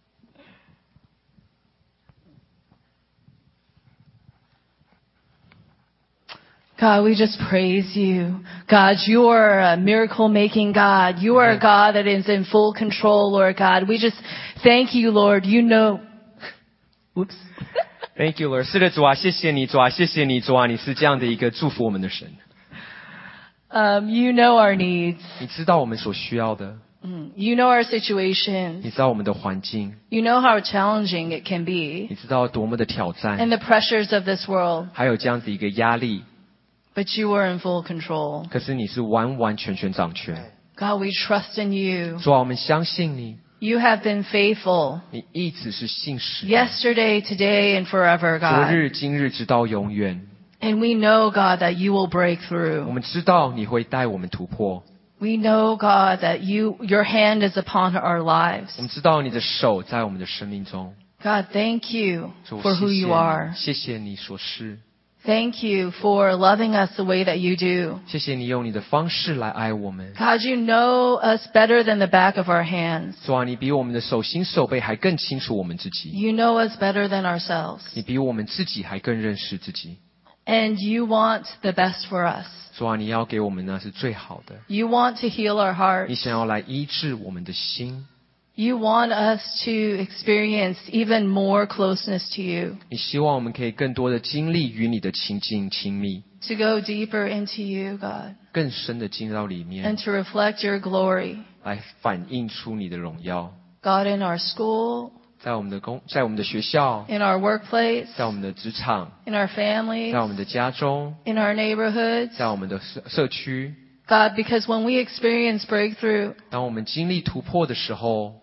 God, we just praise you. God, you are a miracle-making God. You are a God that is in full control, Lord God. We just thank you, Lord. You know... Whoops. Thank you, Lord. 是的，主啊，谢谢你，主啊，谢谢你，主啊，你是这样的一个祝福我们的神。 You know our needs. 你知道我们所需要的。 You know our situations. 你知道我们的环境。 You know how challenging it can be. 你知道多么的挑战。 And the pressures of this world. 还有这样子一个压力。 But you are in full control. 可是你是完完全全掌权。 God, we trust in you. 主啊，我们相信你。 You have been faithful. 你一直是信实。 Yesterday, today, and forever, God. 昨日、今日，直到永远。 And we know, God, that you will break 我 through. 们知道你会带我们突破。 We know, God, that your hand is upon our lives. 我们知道你的手在我们的生命中。 God, thank you 主， for who 谢谢 you 你 are. 谢谢你所是。 Thank you for loving us the way that you do. 谢谢你用你的方式来爱我们。 God, you know us better than the back of our hands. 主啊，你比我们的手心手背还更清楚我们自己。 You know us better than ourselves. 你比我们自己还更认识自己。 And you want the best for us. 主啊，你要给我们那是最好的。 You want to heal our 你 hearts. 想要来医治我们的心。 You want us to experience even more closeness to you. 你希望我们可以更多的经历与你的亲近亲密， To go deeper into you, God. 更深的进到里面， And to reflect your glory. 来反映出你的荣耀。 God, in our school, 在我们的学校， in our workplace, 在我们的职场， in our families, 在我们的家中， in our neighborhoods. 在我们的社区。 God, because when we experience breakthrough, 当我们经历突破的时候，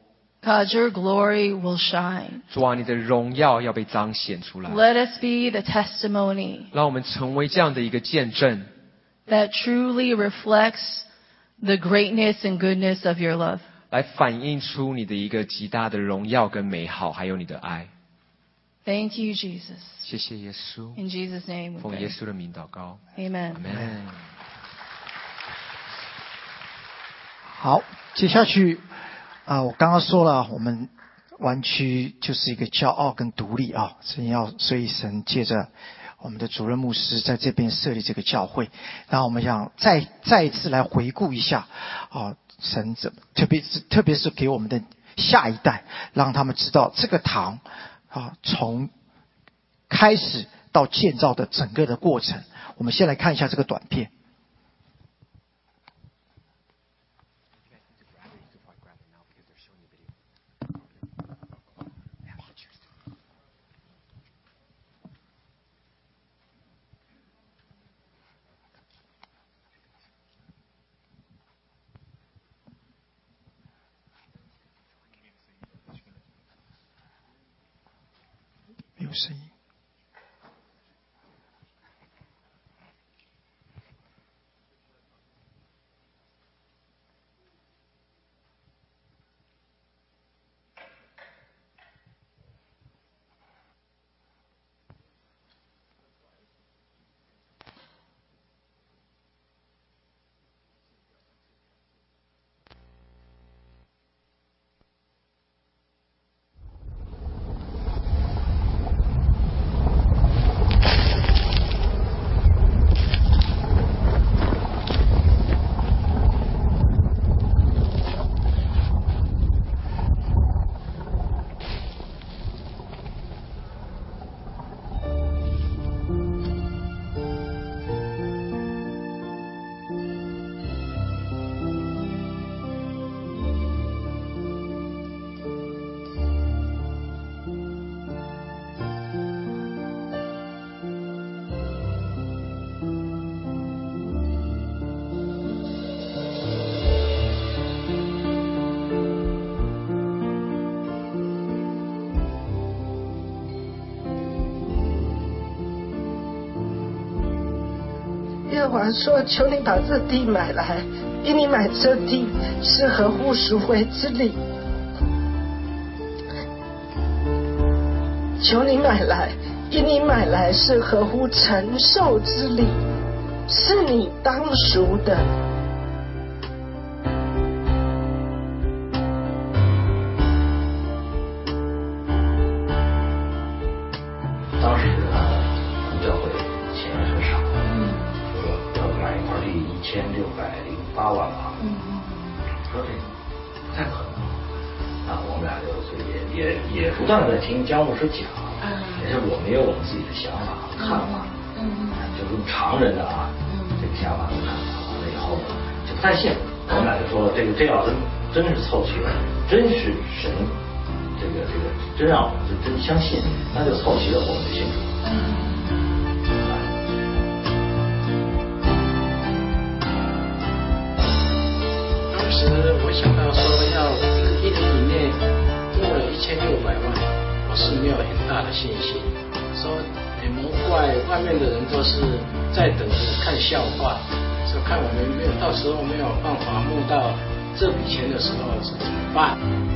God, your glory will shine. 主啊，你的荣耀要被彰显出来， Let us be the testimony 让我们成为这样的一个见证， that truly reflects the greatness and goodness of your love. 来反映出你的一个极大的荣耀跟美好，还有你的爱。 Thank you, Jesus. 谢谢耶稣， In Jesus' name we 奉耶 pray. 稣的名祷告 Amen. ，Amen。 好，接下去我刚刚说了，我们湾区就是一个骄傲跟独立啊，所以神借着我们的主任牧师在这边设立这个教会，那我们想再一次来回顾一下啊，神怎么特别是给我们的下一代，让他们知道这个堂啊从开始到建造的整个的过程。我们先来看一下这个短片。没有声音。 耶和华说：“求你把这地买来，因你买这地是合乎赎回之理。求你买来，因你买来是合乎承受之理，是你当赎的。” 当时我们教会钱很少，要买一块地1608万吧，说这不太可能。啊，我们俩就所以也不断的在听姜牧师讲，也是我们也有我们自己的想法和看法，就是用常人的这个想法和看法，完了以后呢就不太信。我们俩就说这要真是凑齐了，真是神。这个真让我们就真相信，那就凑齐了，我们就信主。 当时我想到说要这个1年以内用了1600万，我是没有很大的信心，说难怪外面的人都是在等着看笑话，说看我们没有到时候没有办法募到这笔钱的时候是怎么办。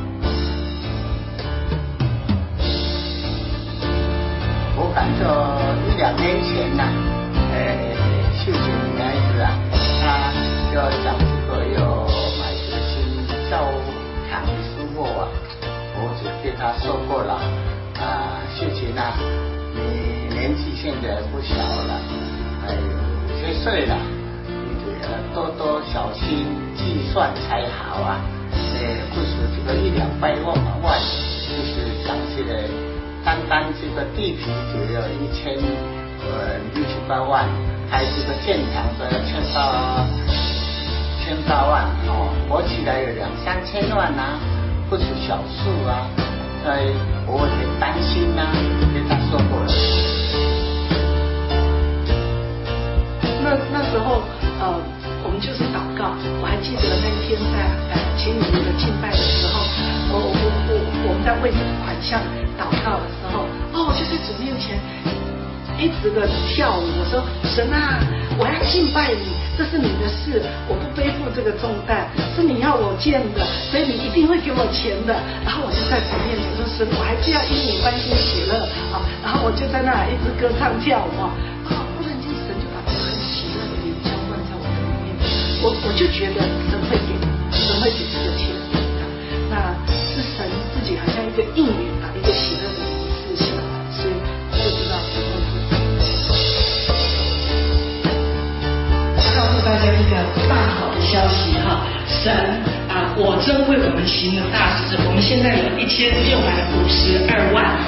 我感觉1-2年前呐，秀琴女孩子啊，她要讲这个要买这个新教堂的时候啊，我就对她说过了，秀琴啊，你年纪现在不小了，50岁了，你得多多小心计算才好啊，不是这个100-200万，就是讲起来。单这个地皮就要1600万，还有这个建堂的1800万合起来有2-3千万啊，不是小数啊，我很担心啊，跟他说过了。 那时候我们就是祷告，我还记得那天在请你们的敬拜的时候，我会款项祷告的时候，我就在主面前一直的跳舞。我说神啊，我要敬拜你，这是你的事，我不背负这个重担，是你要我建的，所以你一定会给我钱的。然后我就在主面前说神，我还是要因你欢欣喜乐啊。然后我就在那一直歌唱跳舞啊。忽然间神就把这个很喜乐的灵浇灌在我的里面，我就觉得神会给这个钱。那是神自己好像一个应允把一个喜乐的灵赐下来，所以就知道神会付。告诉大家一个大好的消息哈，神果真为我们行了大事，我们现在有1652万。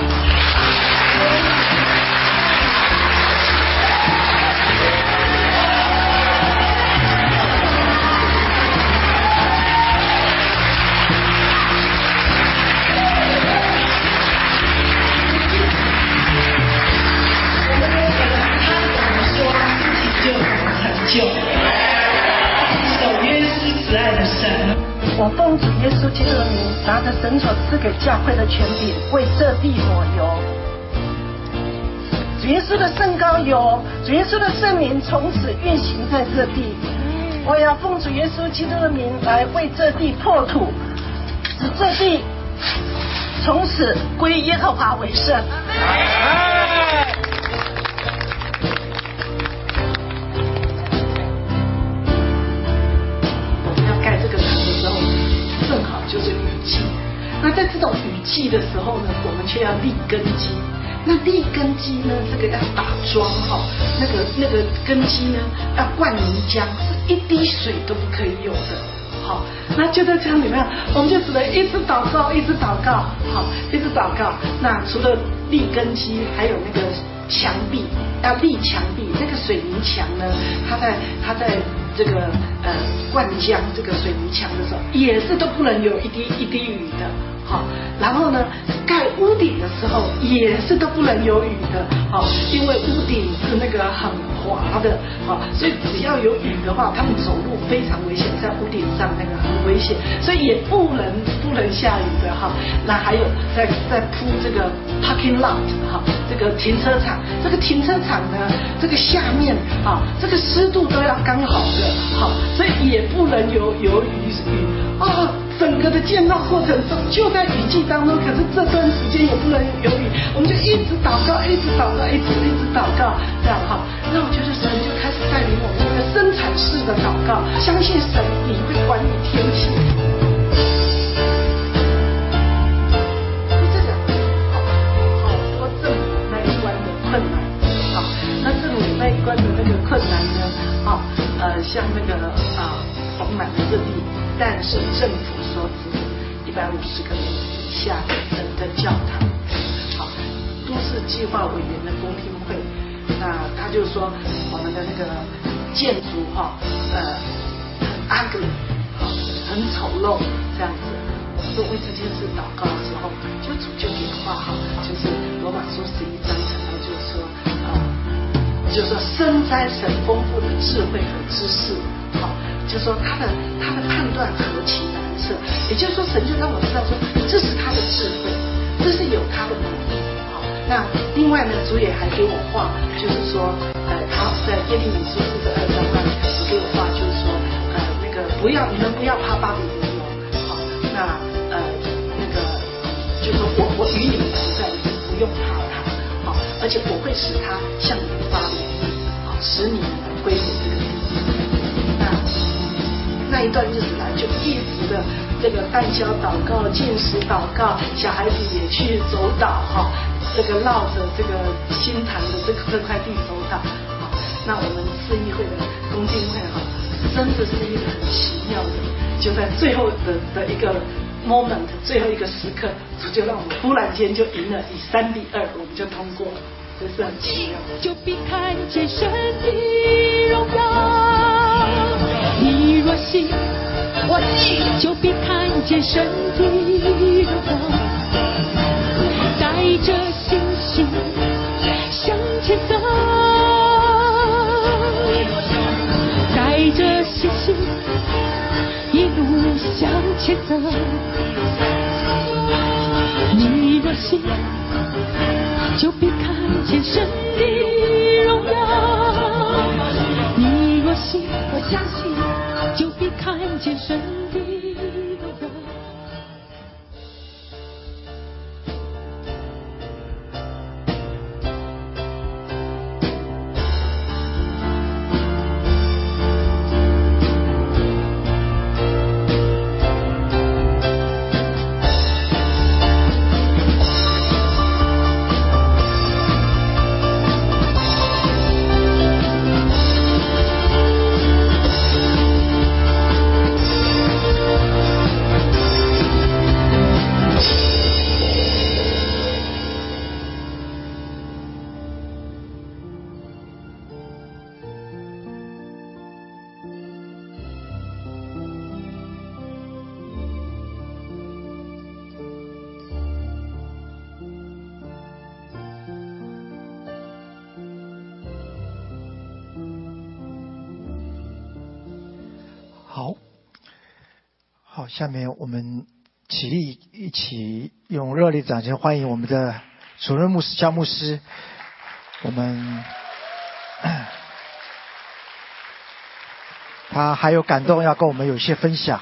守约是慈爱的神，我奉主耶稣基督的名，拿着神所赐给教会的权柄，为这地抹油。主耶稣的圣膏油，主耶稣的圣灵从此运行在这地。我也要奉主耶稣基督的名来为这地破土，使这地从此归耶和华为圣。正好就是雨季，那在这种雨季的时候呢，我们却要立根基。那立根基呢，这个要打桩哈，那个根基呢要灌泥浆，是一滴水都不可以有的。好，那就在这样里面，我们就只能一直祷告，一直祷告，好，一直祷告。那除了立根基，还有那个墙壁，要立墙壁。那个水泥墙呢，它在这个灌浆这个水泥墙的时候，也是都不能有一滴雨的，好。然后呢，盖屋顶的时候也是都不能有雨的，好，因为屋顶是那个很滑的，好，所以只要有雨的话，他们走路非常危险，在屋顶上那个很危险，所以也不能下雨的哈。那还有在铺这个 parking lot 哈，这个停车场，这个停车场呢，这个下面啊，这个湿度都要刚好的，好，所以也不能有雨啊。整个的建造过程中，就在雨季当中，可是这段时间也不能有雨，我们就一直祷告，一直祷告，一直祷告，这样哈。那我觉得神就开始带领我们一个生产式的祷告，相信神你会管理天气。这两个好多政府那一关的困难，好，那政府那一关的那个困难呢，像那个红满的这地。但是政府所指150个人以下的教堂，好，都市计划委员的公听会，那他就说我们的那个建筑很 ugly， 很丑陋这样子。我们都为这件事祷告的时候，就主就给画好，就是罗马书11章讲到，就是说深哉神丰富的智慧和知识，好。就说他的判断何其难测，也就是说神就让我知道说这是他的智慧，这是有他的能力。好，那另外呢，主也还给我画，就是说他在耶利米书42章那里给我画，就是说你们不要怕巴比伦王，好，那就是说我与你们同在，你们不用怕他，好，而且我会使他向你们发怜悯，好，使你们归回这个地方。那一段日子来就一直的这个蛋宵祷告、禁食祷告，小孩子也去走祷哈，这个绕着这个新堂的这块地走祷。好，那我们市议会的公听会哈，真的是一个很奇妙的，就在最后的一个 moment， 最后一个时刻，主就让我们忽然间就赢了，以3-2，我们就通过了，这是很奇妙。 就必看见神的荣耀。你若信，我信，就必看见神的荣耀。带着信心向前走，带着信心一路向前走。你信，就必看见神的荣耀。你若信，我相信，就必看见神的荣耀。 好，下面我们起立，一起用热烈掌声欢迎我们的主任牧师肖牧师。我们他还有感动要跟我们有一些分享。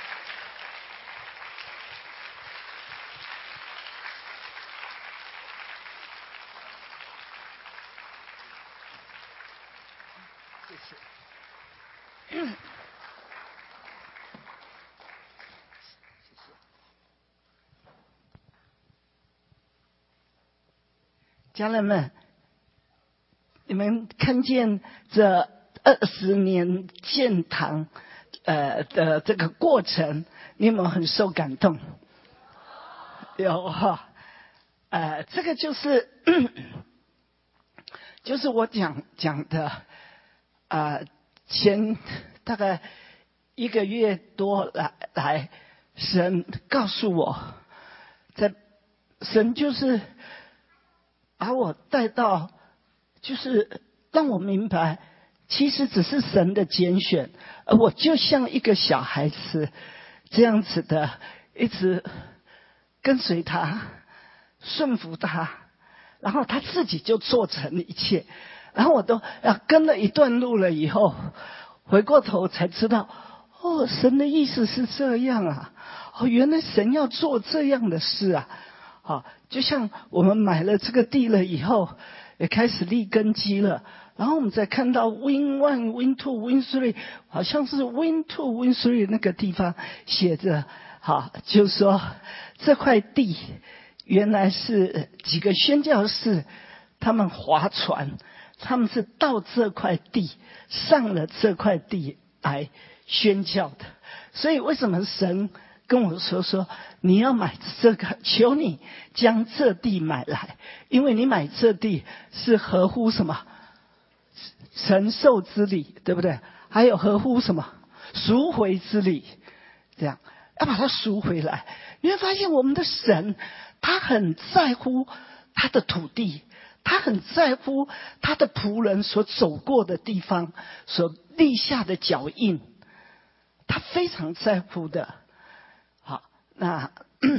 家人们，你们看见这20年建堂的这个过程，你有没有很受感动？有哈，这个就是我讲的前大概1个月多来，神告诉我，神就是把我带到，就是让我明白，其实只是神的拣选，而我就像一个小孩子这样子的，一直跟随他，顺服他，然后他自己就做成一切。然后我都跟了一段路了以后，回过头才知道，哦，神的意思是这样啊，哦，原来神要做这样的事啊。好，就像我们买了这个地了以后，也开始立根基了。然后我们再看到 Win 1 Win 2 Win 3，好像是 Win 2 Win 3那个地方写着，好，就是说这块地原来是几个宣教士他们划船，他们是到这块地上了这块地来宣教的。所以为什么神跟我说你要买这个，求你将这地买来，因为你买这地是合乎什么神授之礼，对不对？还有合乎什么赎回之礼，这样要把它赎回来。你会发现我们的神他很在乎他的土地，他很在乎他的仆人所走过的地方，所立下的脚印，他非常在乎的。好，那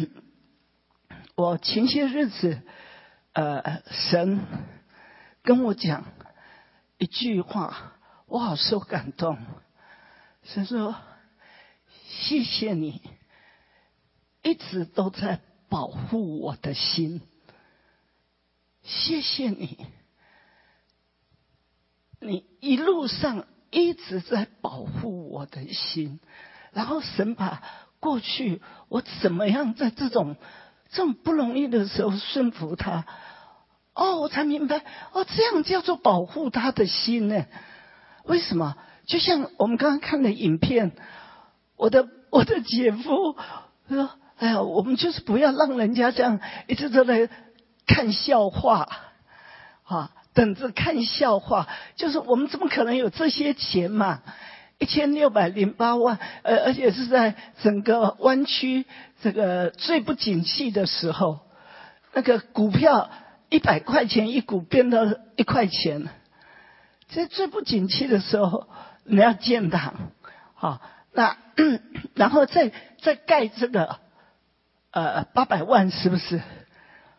我前些日子神跟我讲一句话，我好受感动。神说，谢谢你一直都在保护我的心，谢谢你，你一路上一直在保护我的心。然后神把过去我怎么样在这种不容易的时候顺服他，我才明白，这样叫做保护他的心呢。为什么？就像我们刚刚看的影片，我的姐夫说，哎呀，我们就是不要让人家这样一直都在看笑话啊，等着看笑话。就是我们怎么可能有这些钱嘛？1608万，而且是在整个湾区这个最不景气的时候，那个股票100块钱一股变到1块钱，在最不景气的时候，你要建堂，好，那然后再盖这个800万，是不是？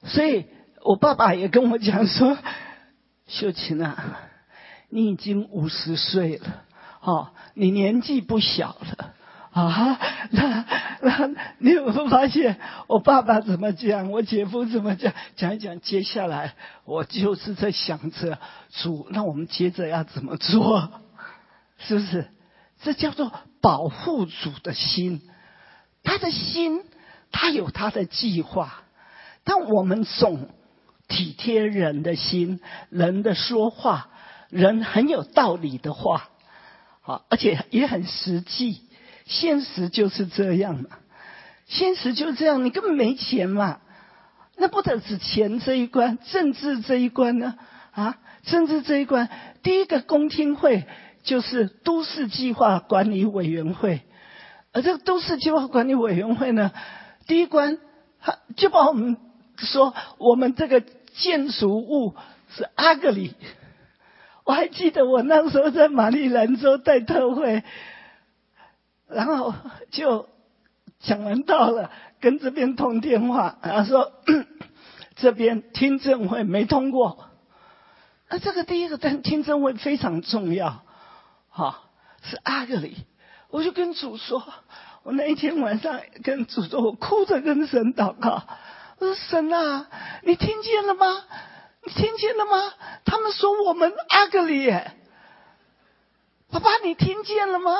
所以我爸爸也跟我讲说，秀琴啊，你已经50岁了，哦，你年纪不小了。啊，那你有没有发现我爸爸怎么讲，我姐夫怎么讲，讲一讲，接下来我就是在想着主，那我们接着要怎么做，是不是？这叫做保护主的心，他的心他有他的计划，但我们总体贴人的心，人的说话，人很有道理的话，好，而且也很实际。现实就是这样嘛，现实就是这样，你根本没钱嘛，那不得只钱这一关，政治这一关呢？啊，政治这一关，第一个公听会就是都市计划管理委员会，而这个都市计划管理委员会呢，第一关就把我们说我们这个建筑物是 ugly。我还记得我那时候在马里兰州带特会。然后就讲完道了，跟这边通电话，然后说这边听证会没通过。那这个第一个听证会非常重要，是ugly。我就跟主说，我那一天晚上跟主说，我哭着跟神祷告，我说神啊，你听见了吗？你听见了吗？他们说我们ugly耶，爸爸你听见了吗？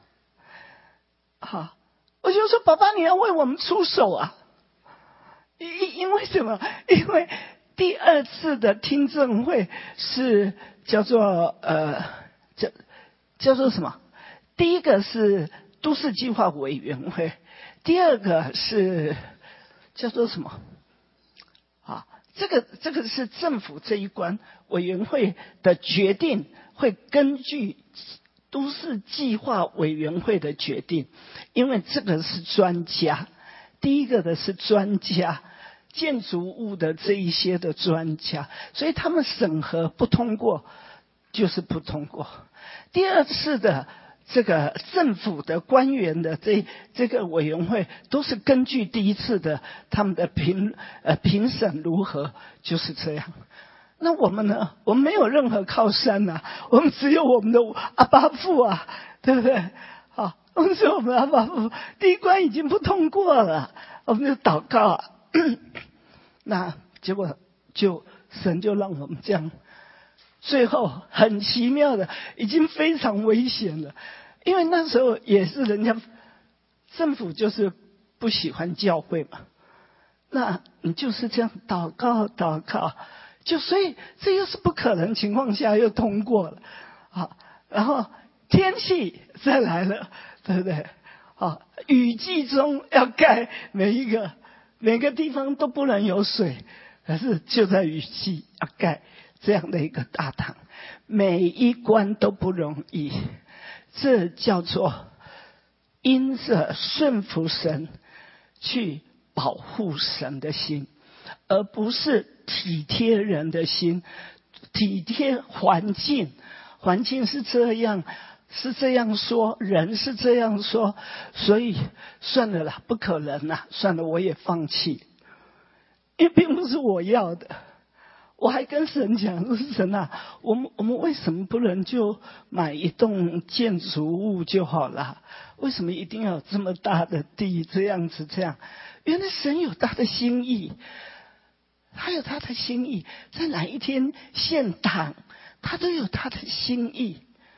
好，我就说爸爸，你要为我们出手啊！因为什么？因为第二次的听证会是叫做叫做什么？第一个是都市计划委员会，第二个是叫做什么？啊，这个是政府这一关委员会的决定，会根据都市计划委员会的决定，因为这个是专家，第一个的是专家，建筑物的这一些的专家，所以他们审核不通过就是不通过。第二次的这个政府的官员的这个委员会都是根据第一次的他们的评审如何，就是这样。那我们呢？我们没有任何靠山啊，我们只有我们的阿爸父啊，对不对？好，我们只有我们的阿爸父，第一关已经不通过了，我们就祷告啊。那结果神就让我们这样，最后很奇妙的，已经非常危险了，因为那时候也是人家政府就是不喜欢教会嘛，那你就是这样祷告。所以这又是不可能情况下又通过了，好，然后天气再来了，对不对？好，雨季中要盖每个地方都不能有水，可是就在雨季要盖这样的一个大堂，每一关都不容易，这叫做因着顺服神去保护神的心，而不是体贴人的心，体贴环境是这样说，人是这样说，所以算了啦，不可能啦，算了，我也放弃，因为并不是我要的。我还跟神讲，神啊，我们为什么不能就买一栋建筑物就好了？为什么一定要有这么大的地这样？原来神有他的心意，他有他的心意，在哪一天献堂，他都有他的心意。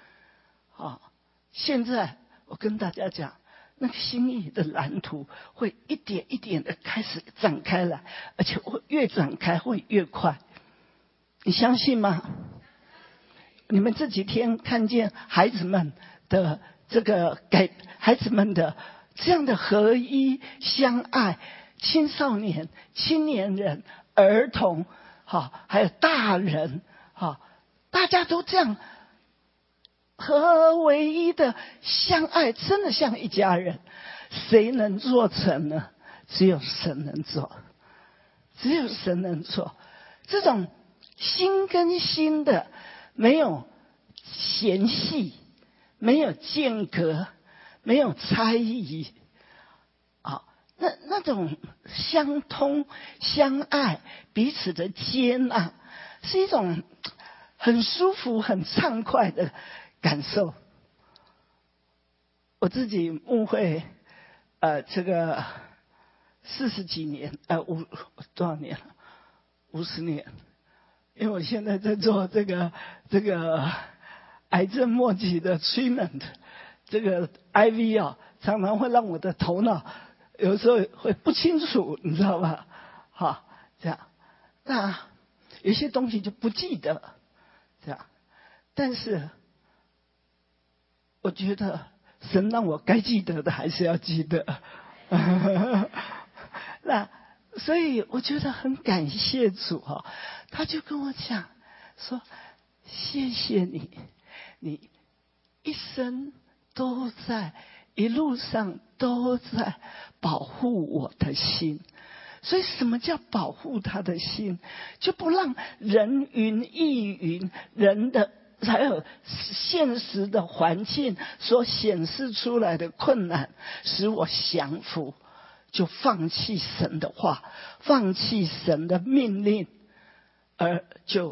现在我跟大家讲，那个心意的蓝图会一点一点的开始展开来，而且会越展开会越快。你相信吗？你们这几天看见孩子们的孩子们的这样的合一相爱，青少年、青年人、儿童，还有大人，大家都这样合而为一的相爱，真的像一家人。谁能做成呢？只有神能做，只有神能做。这种心跟心的，没有嫌隙，没有间隔，没有猜疑， 那种相通、相爱、彼此的接纳，是一种很舒服、很畅快的感受。我自己牧会，这个40几年，多少年了？50年。因为我现在在做这个癌症末期的 treatment， 这个 IV 啊，常常会让我的头脑有时候会不清楚，你知道吧？好，这样，那有些东西就不记得，这样，但是我觉得神让我该记得的还是要记得，那所以我觉得很感谢主哈，他就跟我讲说，谢谢你，你一生都在，一路上都在保护我的心。所以什么叫保护他的心？就不让人云亦云，人的还有现实的环境所显示出来的困难使我降服，就放弃神的话，放弃神的命令，而就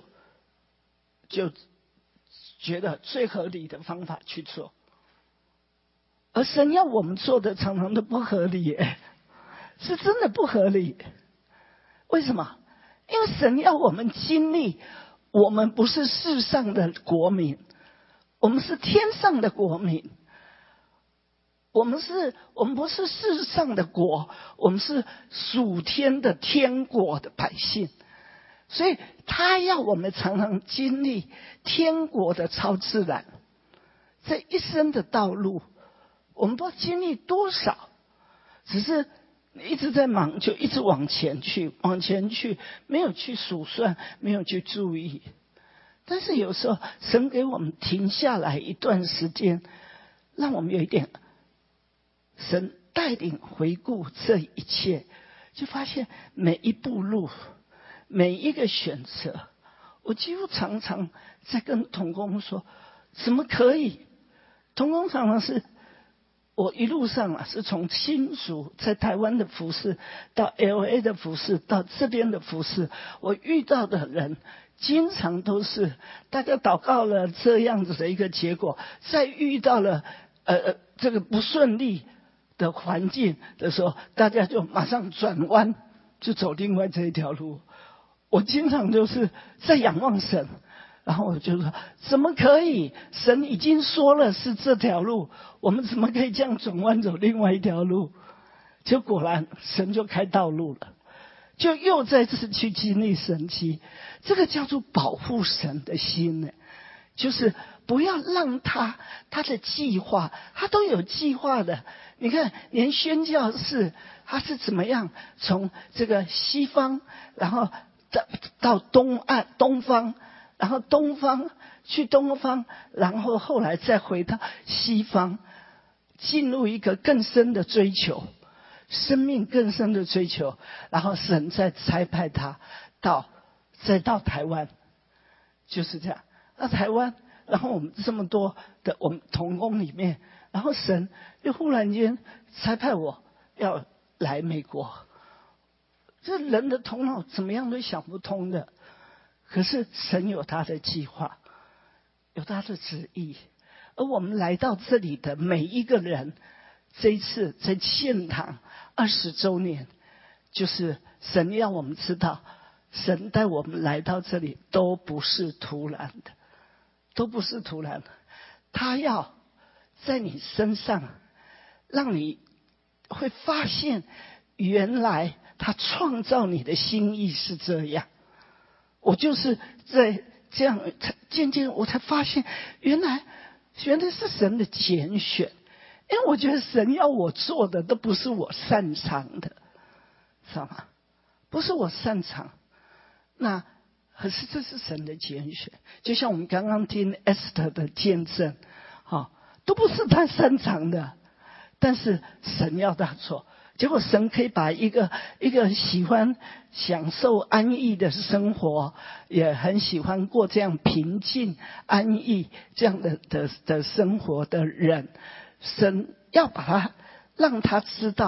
觉得最合理的方法去做。而神要我们做的常常都不合理耶，是真的不合理。为什么？因为神要我们经历，我们不是世上的国民，我们是天上的国民。我们不是世上的国，我们是属天的天国的百姓。所以他要我们常常经历天国的超自然。这一生的道路，我们不知道经历多少，只是一直在忙，就一直往前去，没有去数算，没有去注意。但是有时候神给我们停下来一段时间，让我们有一点神带领回顾这一切，就发现每一步路，每一个选择，我几乎常常在跟同工说，怎么可以？同工常常是我一路上是从新竹在台湾的服事，到 LA 的服事，到这边的服事，我遇到的人经常都是大家祷告了这样子的一个结果，再遇到了这个不顺利的环境的时候，大家就马上转弯，就走另外这一条路。我经常就是在仰望神，然后我就说怎么可以？神已经说了是这条路，我们怎么可以这样转弯走另外一条路？就果然神就开道路了，就又再次去经历神迹。这个叫做保护神的心呢，就是不要让他的计划，他都有计划的。你看连宣教士他是怎么样从这个西方，然后到东方，然后东方去东方，然后后来再回到西方，进入一个更深的追求，生命更深的追求，然后神再差派他再到台湾，就是这样。那台湾，然后我们这么多的我们同工里面，然后神又忽然间差派我要来美国。这人的头脑怎么样都想不通的，可是神有他的计划，有他的旨意。而我们来到这里的每一个人，这一次在献堂20周年，就是神要我们知道，神带我们来到这里都不是突然的，都不是突然的。他要在你身上让你会发现，原来他创造你的心意是这样。我就是在这样渐渐我才发现，原来是神的拣选。因为我觉得神要我做的都不是我擅长的，知道吗？不是我擅长，那可是这是神的拣选。就像我们刚刚听 Esther 的见证，都不是他擅长的，但是神要他做。结果神可以把一个喜欢享受安逸的生活，也很喜欢过这样平静安逸这样的生活的人，神要把他让他知道，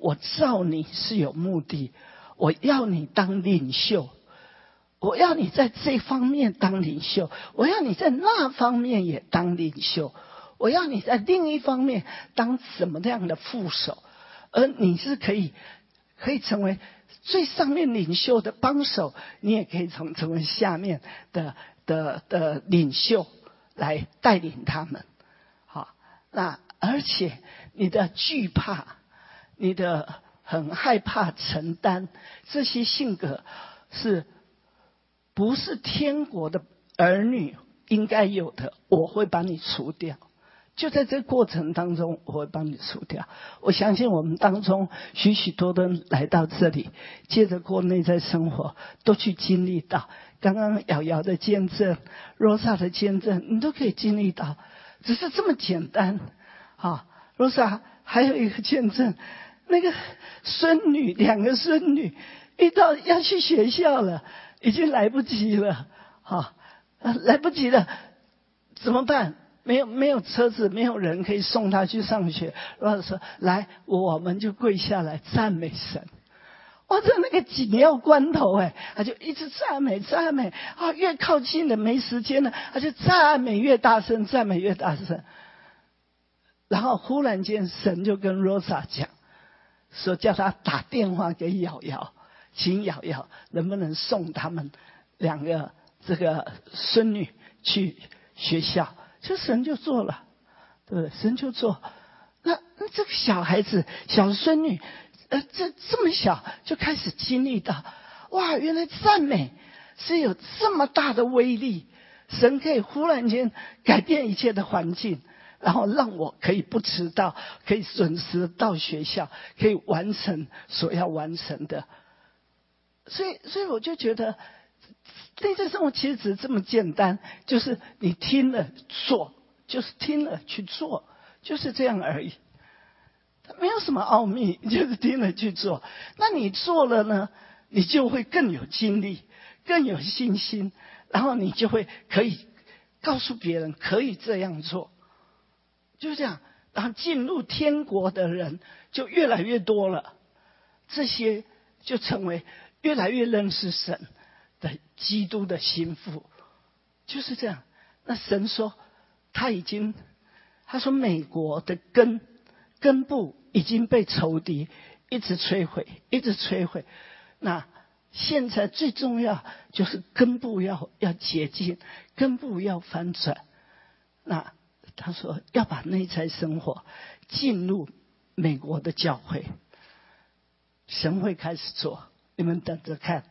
我召你是有目的，我要你当领袖，我要你在这方面当领袖，我要你在那方面也当领袖，我要你在另一方面当什么样的副手，而你是可以成为最上面领袖的帮手，你也可以成为下面的领袖来带领他们。好，那而且你的惧怕，你的很害怕承担，这些性格是不是天国的儿女应该有的，我会把你除掉。就在这个过程当中，我会帮你除掉。我相信我们当中许许多多人来到这里，接着过内在生活，都去经历到刚刚瑶瑶的见证、Rosa 的见证，你都可以经历到，只是这么简单。好 ，Rosa 还有一个见证，那个孙女，2个孙女遇到要去学校了，已经来不及了，好，来不及了，怎么办？没有车子，没有人可以送他去上学。然后说：“来，我们就跪下来赞美神。”哇，在那个紧要关头，他就一直赞美啊，越靠近了没时间了，他就赞美越大声，赞美越大声。然后忽然间，神就跟 Rosa 讲，说叫他打电话给瑶瑶，请瑶瑶能不能送他们2个这个孙女去学校。就神就做了，对不对？神就做。那这个小孩子、小孙女，这么小就开始经历到，哇，原来赞美是有这么大的威力，神可以忽然间改变一切的环境，然后让我可以不迟到，可以准时到学校，可以完成所要完成的。所以我就觉得。内在生活其实只是这么简单，就是你听了做，就是听了去做，就是这样而已。它没有什么奥秘，就是听了去做。那你做了呢，你就会更有精力，更有信心，然后你就会可以告诉别人可以这样做，就这样。然后进入天国的人就越来越多了，这些就成为越来越认识神的基督的心腹，就是这样。那神说他说美国的根部已经被仇敌一直摧毁。那现在最重要就是根部要洁净，根部要翻转。那他说要把内在生活进入美国的教会，神会开始做，你们等着看。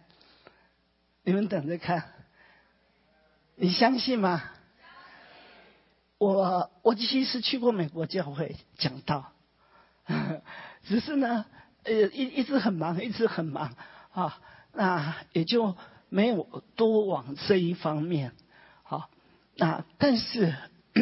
你相信吗？我其实去过美国教会讲道，只是呢，一直很忙啊，那也就没有多往这一方面。好，那但是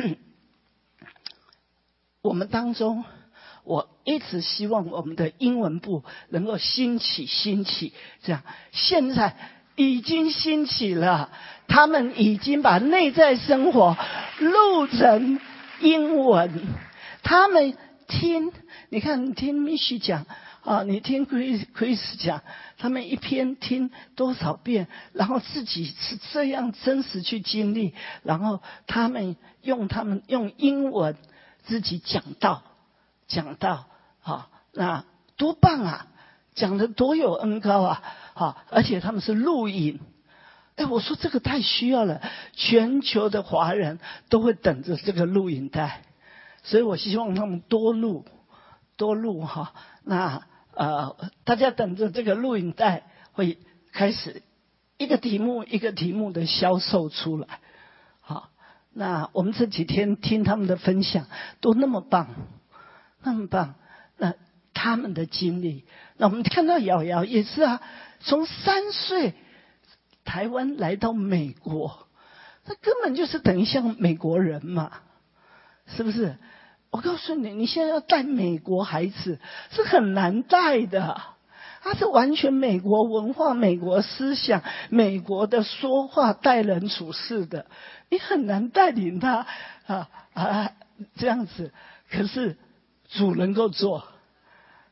我们当中，我一直希望我们的英文部能够兴起，这样现在已经兴起了，他们已经把内在生活录成英文，他们听，你看听 Mishi 讲啊，你听 Chris 讲，他们一篇听多少遍，然后自己是这样真实去经历，然后他们用英文自己讲道，好，那多棒啊！讲的多有恩高啊！好，而且他们是录影。我说这个太需要了，全球的华人都会等着这个录影带，所以我希望他们多录哈。那大家等着这个录影带会开始一个题目的销售出来。好，那我们这几天听他们的分享都那么棒，那他们的经历，那我们看到瑶瑶也是啊，从3岁台湾来到美国，那根本就是等于像美国人嘛，是不是？我告诉你，你现在要带美国孩子是很难带的，他是完全美国文化、美国思想、美国的说话、待人处事的，你很难带领他这样子。可是主能够做，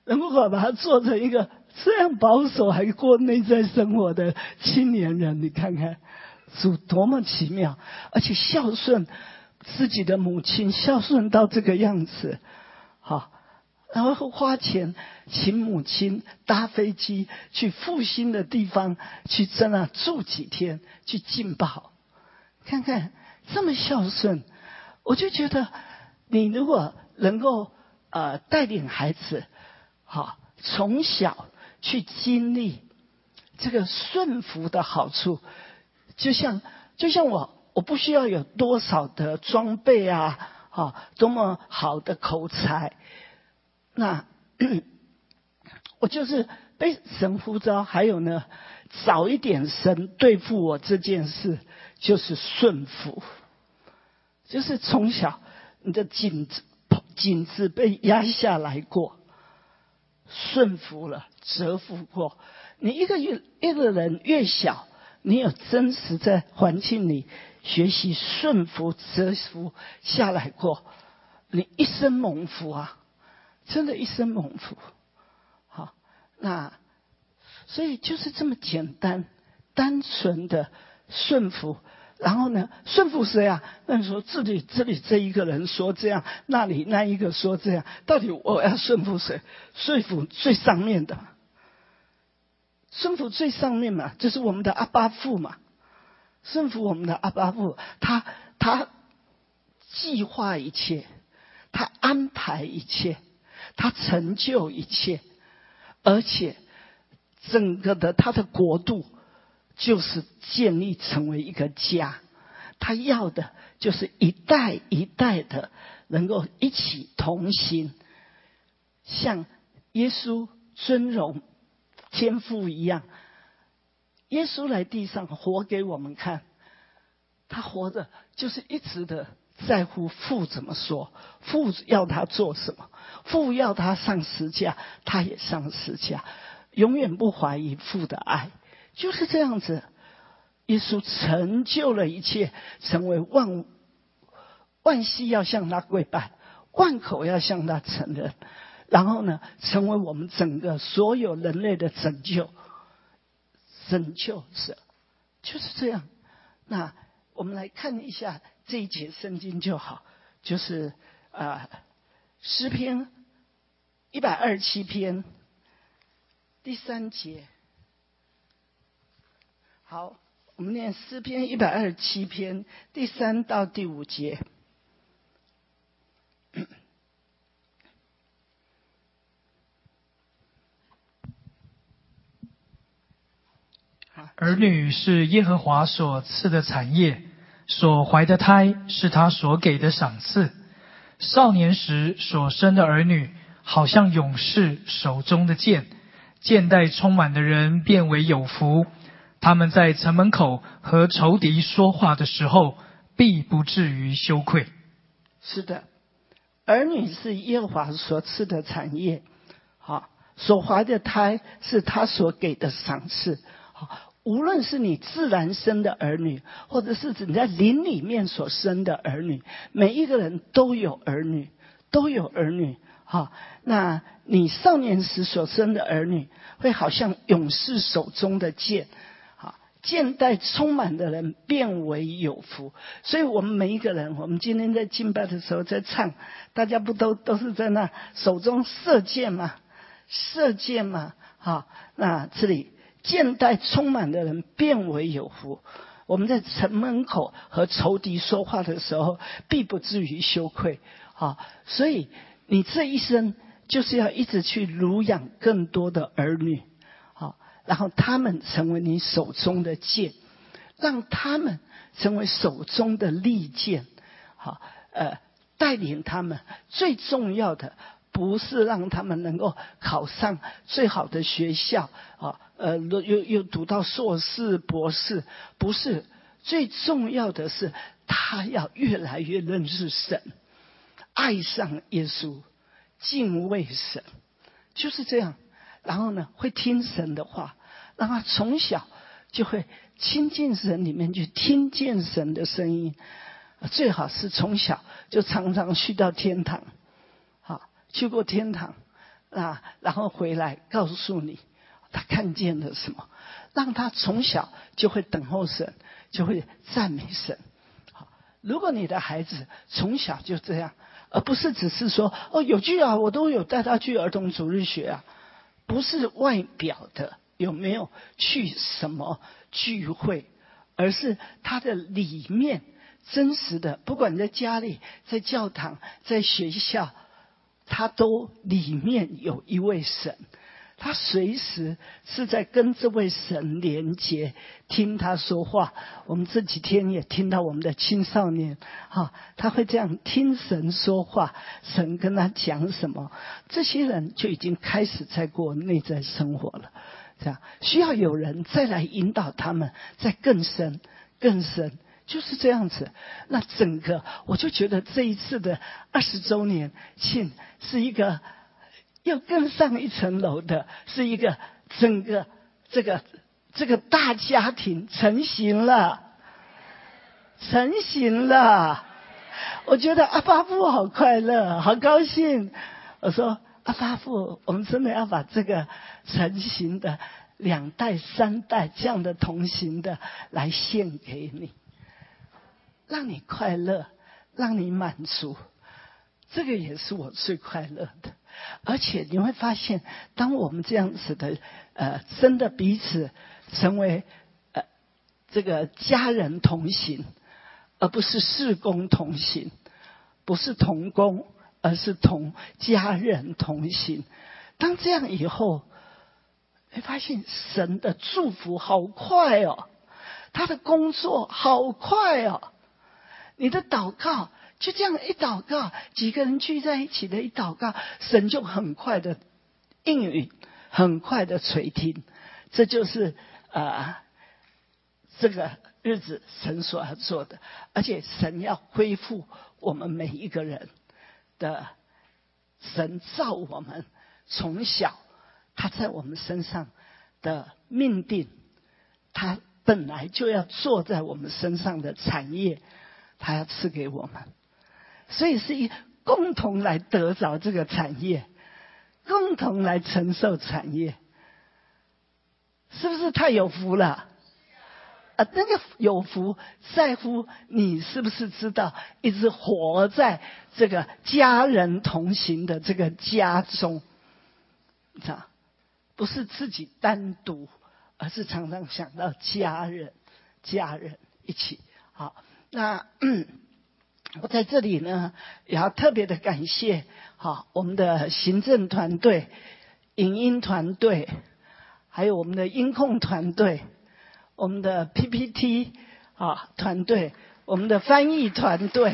能够把他做成一个这样保守还过内在生活的青年人，你看看主多么奇妙，而且孝顺自己的母亲，孝顺到这个样子，好，然后花钱请母亲搭飞机去复兴的地方去在那住几天去浸泡，看看这么孝顺，我就觉得你如果能够带领孩子，好，从小去经历这个顺服的好处，就像我不需要有多少的装备啊，多么好的口才，那我就是被神呼召，还有呢，早一点神对付我这件事，就是顺服，就是从小你的颈子被压下来过，顺服了，折服过。你一个人越小，你有真实在环境里学习顺服、折服下来过，你一生蒙福啊，真的一生蒙福。好，那所以就是这么简单、单纯的顺服。然后呢，顺服谁啊？那你说这里这一个人说这样，那里那一个说这样，到底我要顺服谁？顺服最上面的，顺服最上面嘛，就是我们的阿爸父嘛。顺服我们的阿爸父，他计划一切，他安排一切，他成就一切，而且整个的他的国度就是建立成为一个家，他要的就是一代一代的能够一起同行，像耶稣尊荣天父一样。耶稣来地上活给我们看，他活的就是一直的在乎父怎么说，父要他做什么，父要他上十架，他也上十架，永远不怀疑父的爱。就是这样子，耶稣成就了一切，成为万膝要向他跪拜，万口要向他承认，然后呢，成为我们整个所有人类的拯救者，就是这样。那我们来看一下这一节圣经就好，就是诗篇127篇第3节。好，我们念诗篇127篇第3到第5节。 儿女是耶和华所赐的产业，所怀的胎是他所给的赏赐。少年时所生的儿女，好像勇士手中的剑，剑带充满的人变为有福。他们在城门口和仇敌说话的时候，必不至于羞愧。 是的，儿女是耶和华所赐的产业，好，所怀的胎是他所给的赏赐。好，无论是你自然生的儿女，或者是你在灵里面所生的儿女，每一个人都有儿女，都有儿女。好，那你少年时所生的儿女，会好像勇士手中的剑，剑带充满的人变为有福。所以我们每一个人，我们今天在敬拜的时候在唱，大家不都是在那手中射箭吗？射箭吗？好，那这里剑带充满的人变为有福。我们在城门口和仇敌说话的时候，必不至于羞愧。好，所以你这一生就是要一直去乳养更多的儿女，好，然后他们成为你手中的剑，让他们成为手中的利剑，好，带领他们。最重要的不是让他们能够考上最好的学校，又读到硕士博士，不是，最重要的是他要越来越认识神，爱上耶稣，敬畏神，就是这样。然后呢，会听神的话，让他从小就会亲近神，里面去听见神的声音。最好是从小就常常去到天堂，好，去过天堂， 然后回来告诉你他看见了什么，让他从小就会等候神，就会赞美神。好，如果你的孩子从小就这样，而不是只是说有聚啊，我都有带他去儿童主日学啊，不是外表的有没有去什么聚会，而是他的里面真实的，不管在家里、在教堂、在学校，他都里面有一位神，他随时是在跟这位神连接，听他说话。我们这几天也听到我们的青少年他会这样听神说话，神跟他讲什么，这些人就已经开始在过内在生活了。这样需要有人再来引导他们，再更深更深，就是这样子。那整个我就觉得这一次的20周年庆是一个又更上一层楼的，是一个整个这个大家庭成型了，成型了。我觉得阿爸父好快乐，好高兴。我说阿爸父，我们真的要把这个成型的2代3代这样的同行的来献给你，让你快乐，让你满足。这个也是我最快乐的。而且你会发现，当我们这样子的真的彼此成为这个家人同行，而不是事工同行，不是同工，而是同家人同行。当这样以后，会发现神的祝福好快哦，他的工作好快哦，你的祷告就这样一祷告，几个人聚在一起的一祷告，神就很快的应允，很快的垂听。这就是这个日子神所要做的。而且神要恢复我们每一个人的，神造我们从小他在我们身上的命定，他本来就要做在我们身上的产业，他要赐给我们。所以是共同来得着这个产业，共同来承受产业，是不是太有福了？那个有福在乎你是不是知道一直活在这个家人同行的这个家中，不是自己单独，而是常常想到家人一起。好，那我在这里呢也要特别的感谢我们的行政团队、影音团队，还有我们的音控团队，我们的 PPT 团队，我们的翻译团队，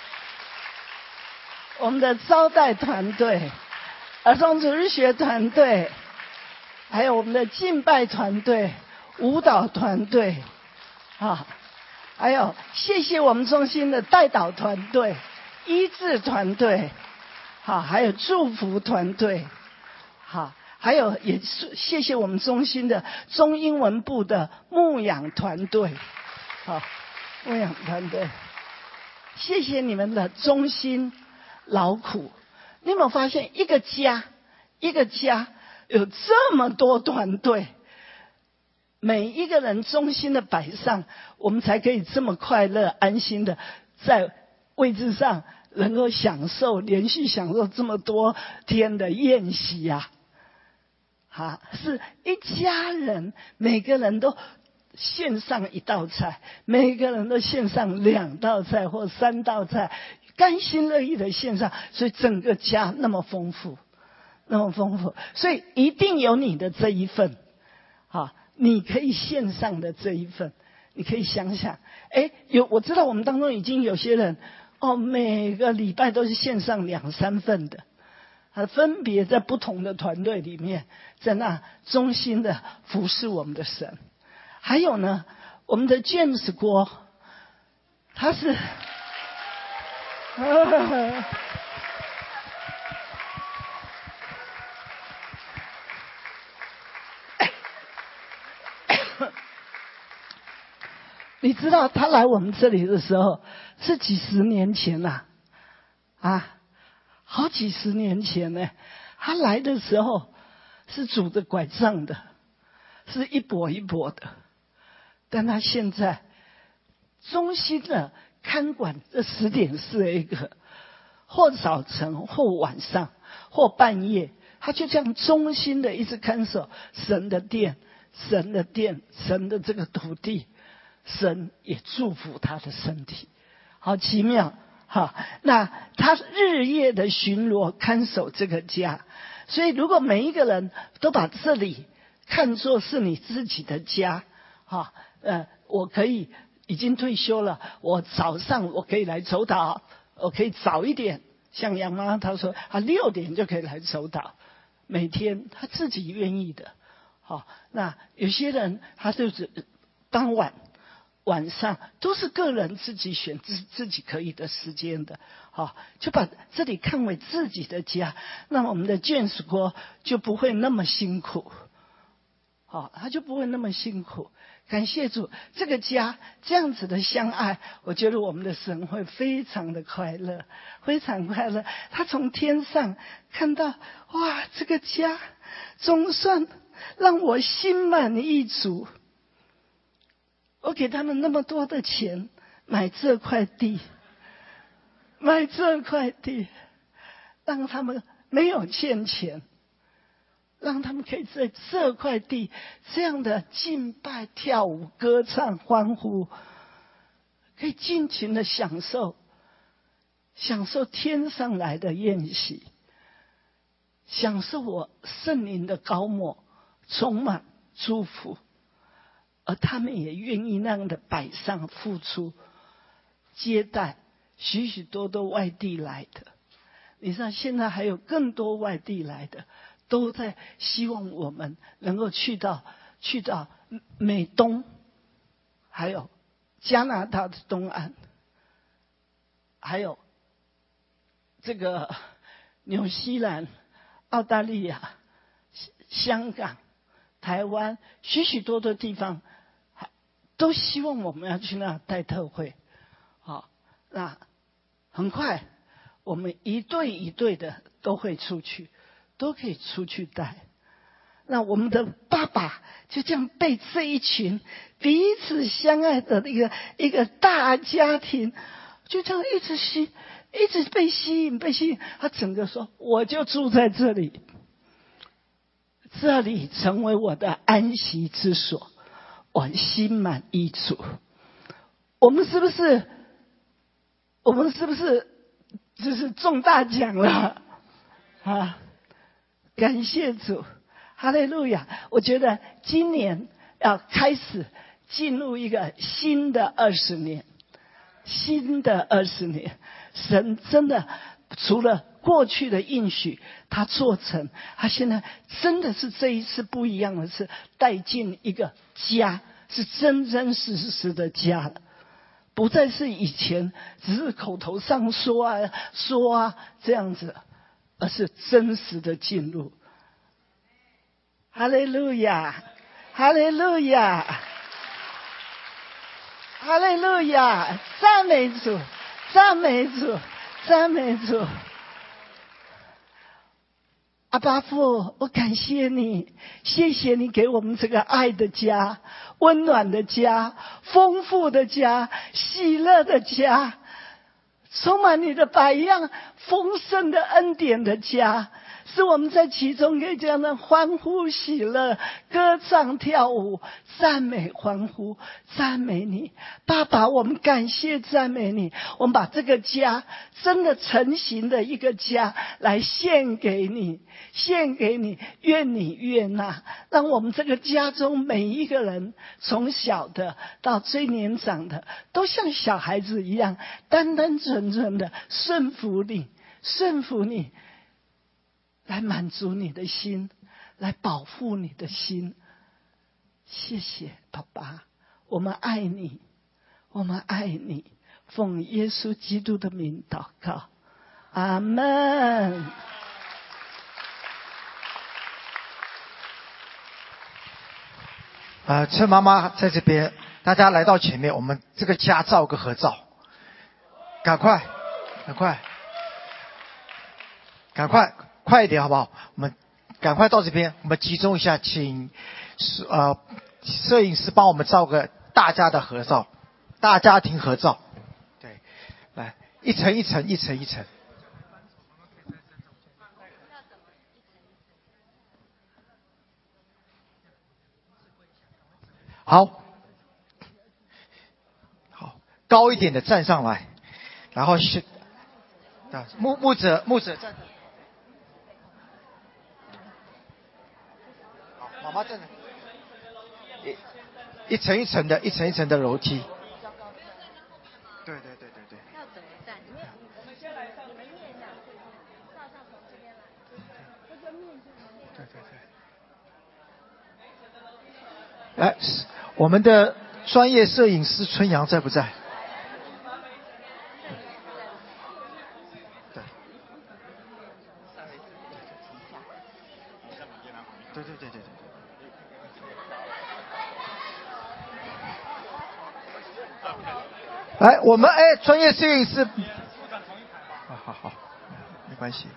我们的招待团队，儿童主日学团队，还有我们的敬拜团队、舞蹈团队还有谢谢我们中心的代祷团队、医治团队还有祝福团队还有也谢谢我们中心的中英文部的牧养团队牧养团队，谢谢你们的忠心劳苦。你有没有发现一个家有这么多团队，每一个人忠心的摆上，我们才可以这么快乐安心的在位置上能够连续享受这么多天的宴席是一家人，每个人都献上1道菜，每个人都献上2道菜或3道菜，甘心乐意的献上，所以整个家那么丰富，所以一定有你的这一份你可以献上的这一份。你可以想想我知道我们当中已经有些人每个礼拜都是献上2、3份的，分别在不同的团队里面，在那衷心的服侍我们的神。还有呢，我们的 James 郭，他是你知道他来我们这里的时候是几十年前好几十年前呢。 他来的时候是拄着拐杖的，是一跛一跛的，但他现在忠心的看管这10.4 acre，或早晨或晚上或半夜，他就这样忠心的一直看守神的殿，神的殿，神的这个土地。神也祝福他的身体，好奇妙。好，那他日夜的巡逻看守这个家，所以如果每一个人都把这里看作是你自己的家，我可以已经退休了，我早上我可以来走祷，我可以早一点，像杨妈她说她6点就可以来走祷，每天她自己愿意的。好，那有些人他就是傍晚上都是个人自己选自己可以的时间的，好，就把这里看为自己的家，那我们的眷属国就不会那么辛苦，好，他就不会那么辛苦。感谢主，这个家这样子的相爱，我觉得我们的神会非常的快乐，非常快乐。他从天上看到，哇，这个家总算让我心满意足。我给他们那么多的钱买这块地，让他们没有欠钱，让他们可以在这块地这样的敬拜、跳舞、歌唱、欢呼，可以尽情的享受天上来的宴席，享受我圣灵的膏抹，充满祝福。而他们也愿意那样的摆上付出，接待许许多多外地来的。你知道现在还有更多外地来的，都在希望我们能够去到美东，还有加拿大的东岸，还有这个纽西兰、澳大利亚、香港、台湾，许许多多地方都希望我们要去那带特会。好，那很快我们一对一对的都会出去，都可以出去带。那我们的爸爸就这样被这一群彼此相爱的一个大家庭，就这样一直被吸引，他整个说，我就住在这里，这里成为我的安息之所，我心满意足。我们是不是就是中大奖了啊？感谢主，哈利路亚！我觉得今年要开始进入一个新的20年，神真的除了过去的应许他做成，他现在真的是这一次不一样的是带进一个家，是真真实实的家了，不再是以前只是口头上说啊这样子，而是真实的进入。哈利路亚，哈利路亚，哈利路亚！赞美主，赞美主，赞美主！阿爸父，我感谢你，谢谢你给我们这个爱的家，温暖的家，丰富的家，喜乐的家，充满你的百样丰盛的恩典的家，是我们在其中可以这样的欢呼喜乐，歌唱跳舞，赞美欢呼，赞美你。爸爸，我们感谢赞美你，我们把这个家真的成型的一个家来献给你，愿你悦纳，让我们这个家中每一个人，从小的到最年长的，都像小孩子一样单单纯纯的顺服你，来满足你的心，来保护你的心。谢谢爸爸，我们爱你，奉耶稣基督的名祷告，阿们。 趁妈妈在这边，大家来到前面，我们这个家照个合照，赶快， 快一点好不好？我们赶快到这边，我们集中一下，请摄影师帮我们照个大家的合照，大家庭合照。对，来一层一层一层一层。好，高一点的站上来，然后是牧者站。好，妈妈站着。一层一层的楼梯。对。 要怎么站？我们先来上，你们面向，照相从这边来。这个面向。 对。来，我们的专业摄影师春阳在不在？对。对。来，我们专业摄影师，好，没关系。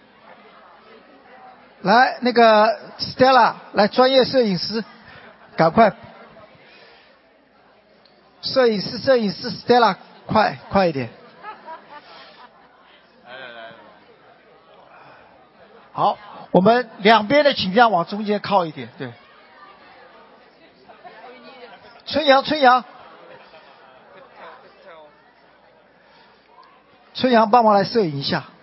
来，那个 Stella， 来，专业摄影师，赶快。摄影师 Stella， 快一点。好，我们两边的请这样往中间靠一点，对。春阳帮忙来摄影一下。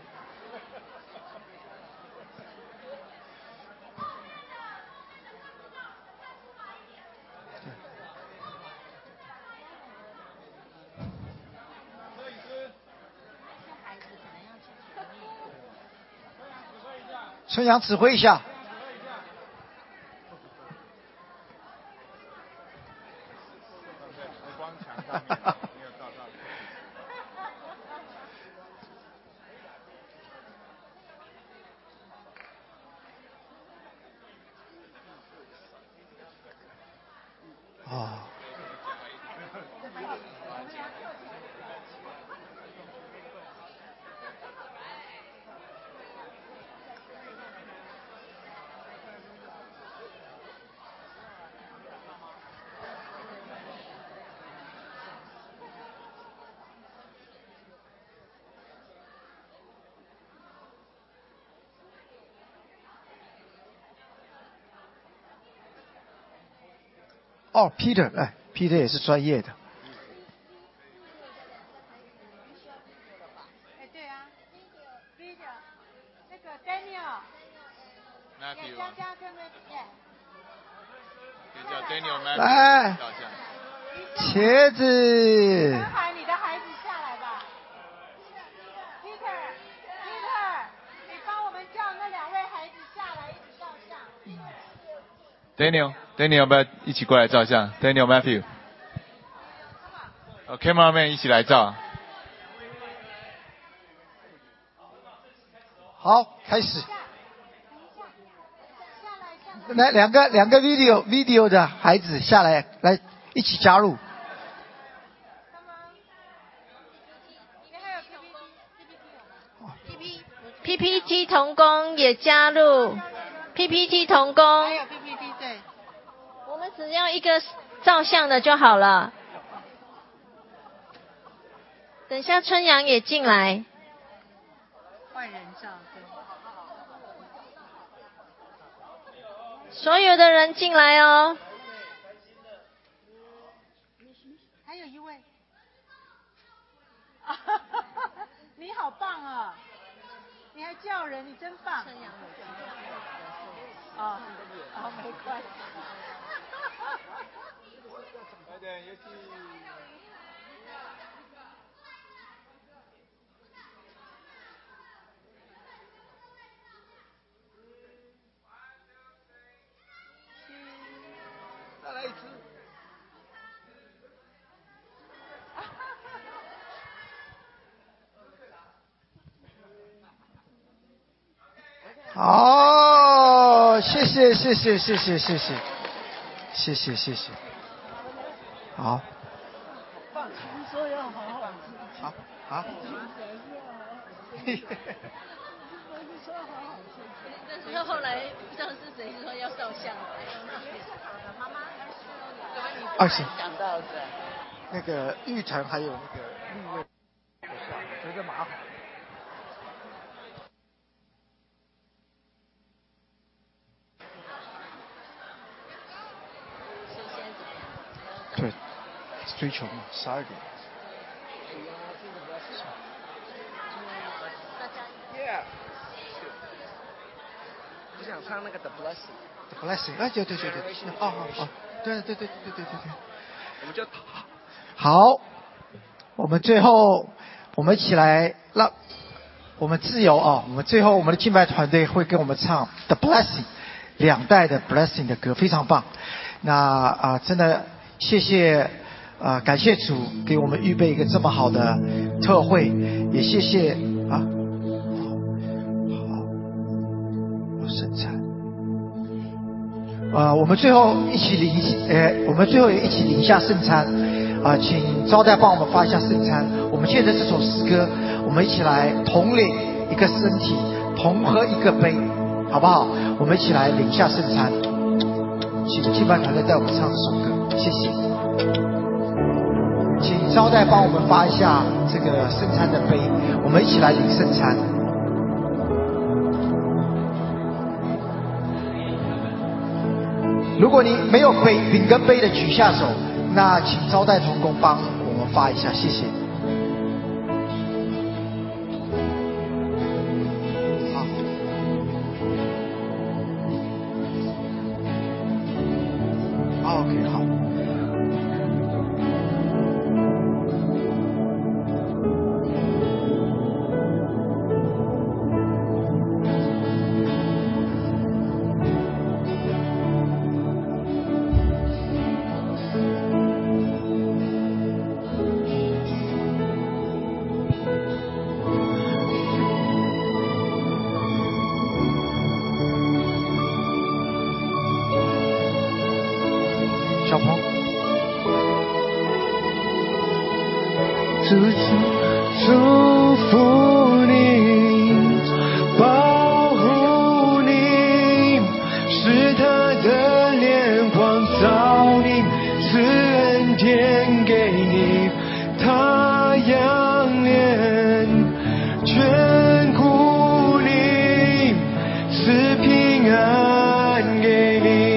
春阳指挥一下。Peter， Peter 也是专业的。 对啊 ，Peter， 那个 Daniel， 佳跟那叫 Daniel Matthew 来，茄子。 男孩，你的孩子下来吧。Peter， 你帮我们叫那两位孩子下来一起照相。 Daniel 要不要一起过来照相 ？Daniel Matthew， cameraman 一起来照。 好，开始。来，两个 video 的孩子下来，来一起加入。 PPT 同工也加入 ，PPT 同工。 还有 PPT 对。 我们只要一个照相的就好了。等下春阳也进来。 换人照对。 所有的人进来哦。 还有一位。你好棒啊！你还叫人，你真棒。哦，没关系。 再来一次。好，谢谢。好。 说要好好吃。 好。 说好好吃。 但是后来不知道是谁说要照相来。妈妈 20 想到的那个玉成还有那个绿叶，觉得麻烦。对，追求嘛，12点。 Yeah。我想唱那个 The Blessing。The Blessing， 哎，对，哦，对， 我们就好，我们最后我们一起来让我们自由啊！我们最后我们的敬拜团队会跟我们唱 The Blessing 2代的 Blessing 的歌，非常棒。那真的谢谢感谢主给我们预备一个这么好的特会，也谢谢好圣餐。我们最后一起我们最后也一起领一下圣餐请招待帮我们发一下圣餐。我们借着这首诗歌，我们一起来同领一个身体，同喝一个杯，好不好？我们一起来领一下圣餐。请敬拜团队带我们唱这首歌，谢谢。请招待帮我们发一下这个圣餐的杯，我们一起来领圣餐。如果你没有饼跟杯的举下手，那请招待同工帮我们发一下，谢谢。好 ，OK， 好。小鹏， 祝福你，保护你，使他的脸光照你，赐恩典给你，他仰脸眷顾你，赐平安给你。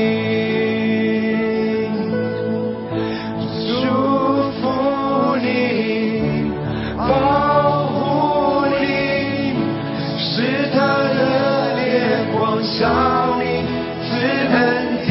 照你，赐恩典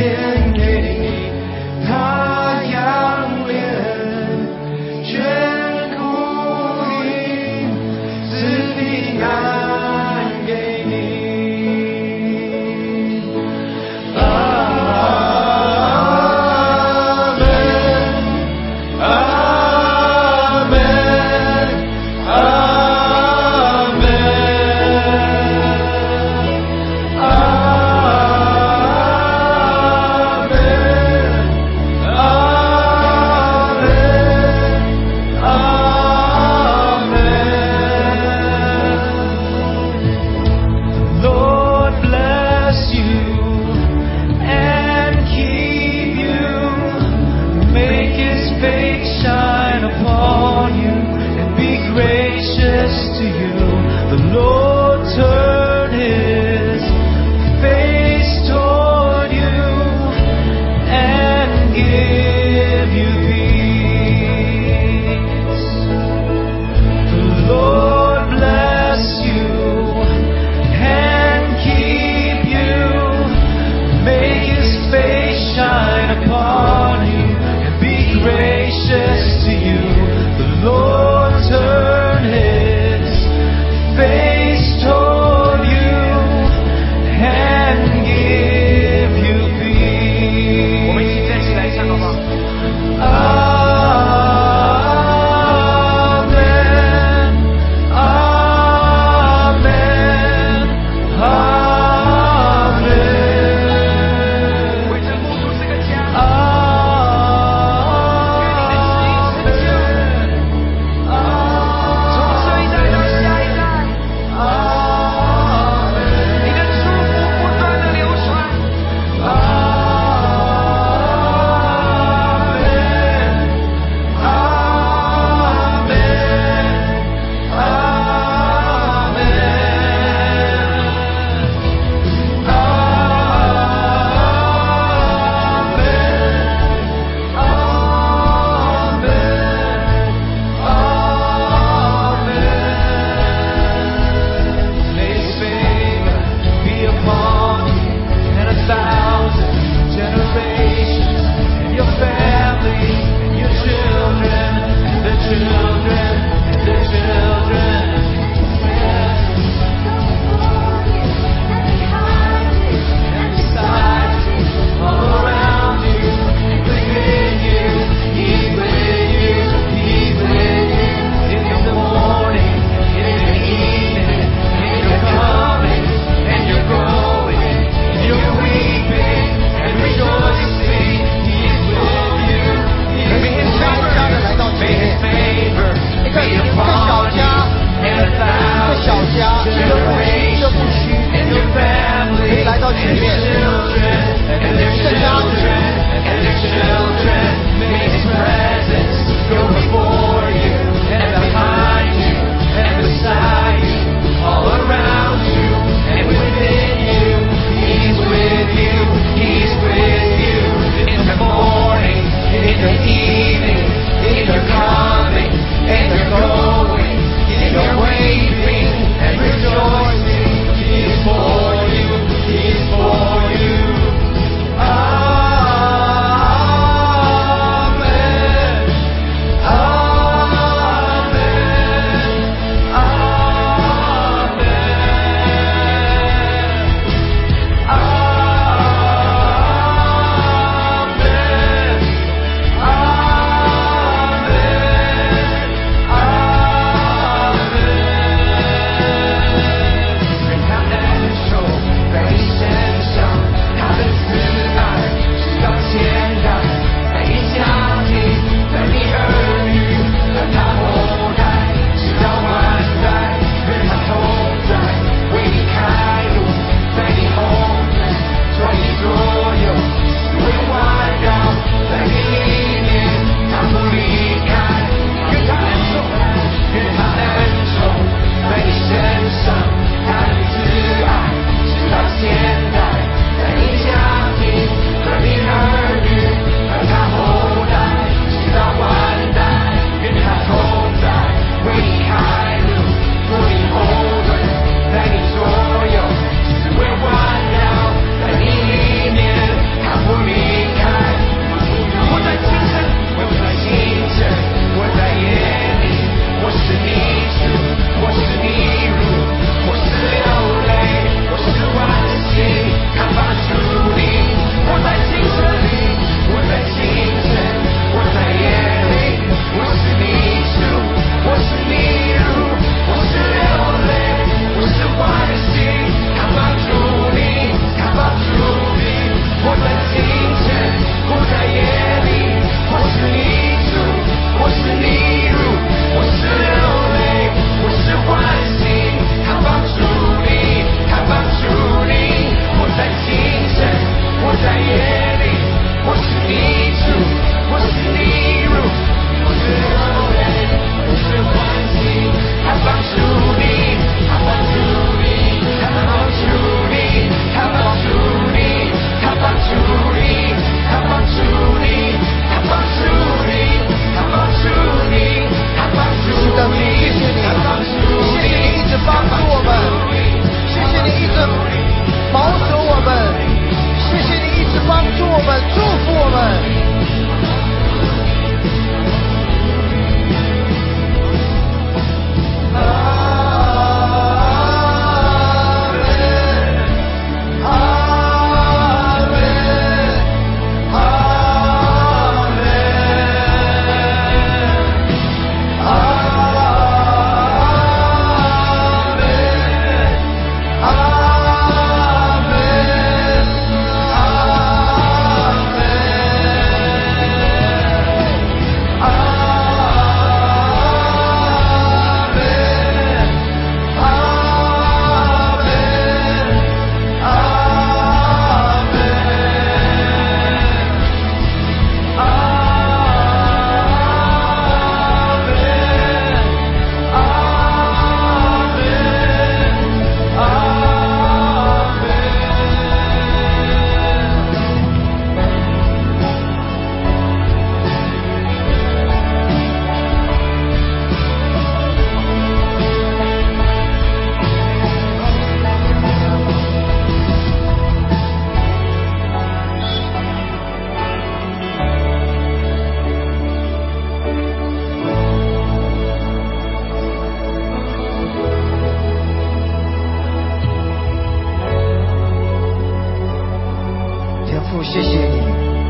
父，谢谢你，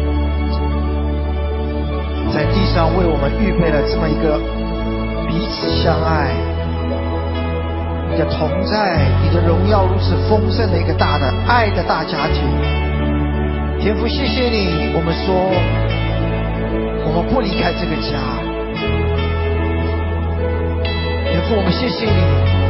在地上为我们预备了这么一个彼此相爱、你的同在、你的荣耀如此丰盛的一个大的爱的大家庭。天父，谢谢你，我们说我们不离开这个家。天父，我们谢谢你，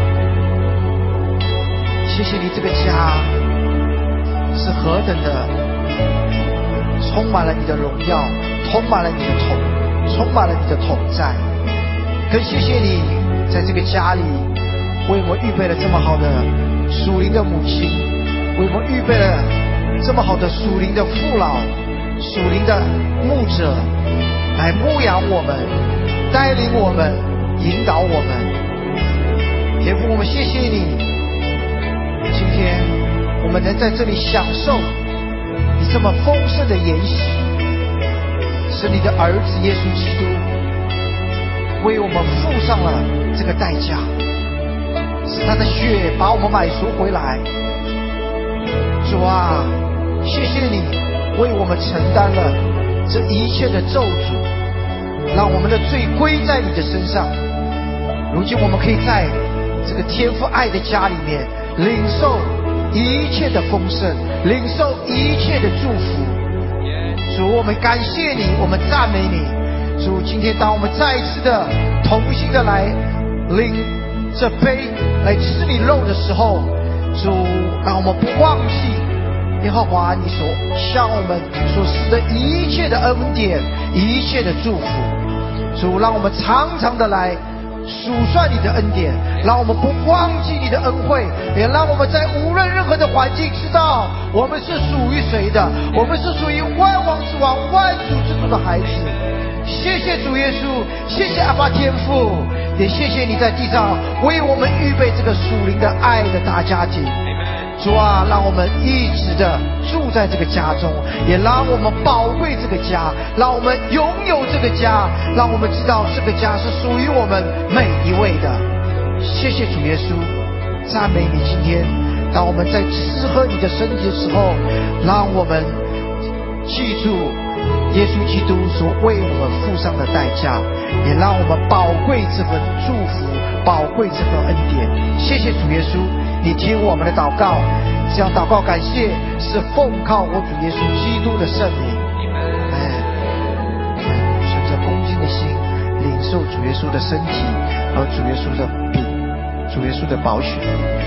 谢谢你这个家是何等的充满了你的荣耀，充满了你的充满了你的同在。更谢谢你在这个家里为我们预备了这么好的属灵的母亲，为我们预备了这么好的属灵的父老、属灵的牧者，来牧养我们，带领我们，引导我们。天父，我们谢谢你，今天我们能在这里享受你这么丰盛的筵席，是你的儿子耶稣基督为我们付上了这个代价，是他的血把我们买赎回来。主啊，谢谢你为我们承担了这一切的咒诅，让我们的罪归在你的身上。如今我们可以在这个天父爱的家里面领受一切的丰盛，领受一切的祝福。主，我们感谢你，我们赞美你。主，今天当我们再一次的同心的来领这杯来吃你肉的时候，主，让我们不忘记耶和华你所向我们所施的一切的恩典，一切的祝福。主，让我们常常的来数算你的恩典，让我们不忘记你的恩惠，也让我们在无论任何的环境知道我们是属于谁的，我们是属于万王之王、万主之主的孩子。谢谢主耶稣，谢谢阿爸天父，也谢谢你在地上为我们预备这个属灵的爱的大家庭。主啊，让我们一直的住在这个家中，也让我们宝贵这个家，让我们拥有这个家，让我们知道这个家是属于我们每一位的。谢谢主耶稣，赞美你。今天当我们在吃喝你的身体的时候，让我们记住耶稣基督所为我们付上的代价，也让我们宝贵这份祝福，宝贵这份恩典。谢谢主耶稣，你听我们的祷告，这样祷告感谢是奉靠我主耶稣基督的圣名。存着恭敬的心领受主耶稣的身体和主耶稣的饼，主耶稣的宝血。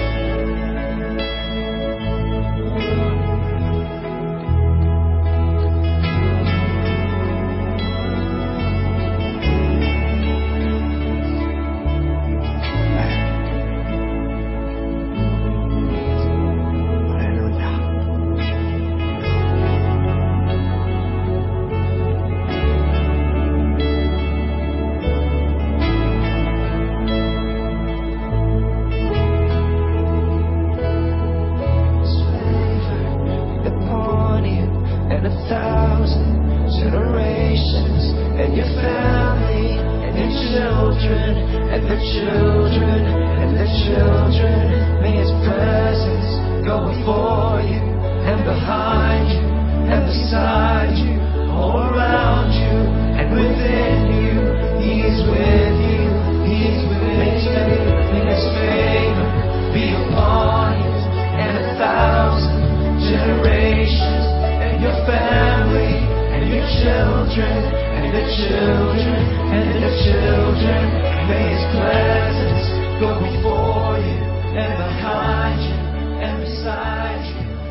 May His presence go before you and behind you and beside you.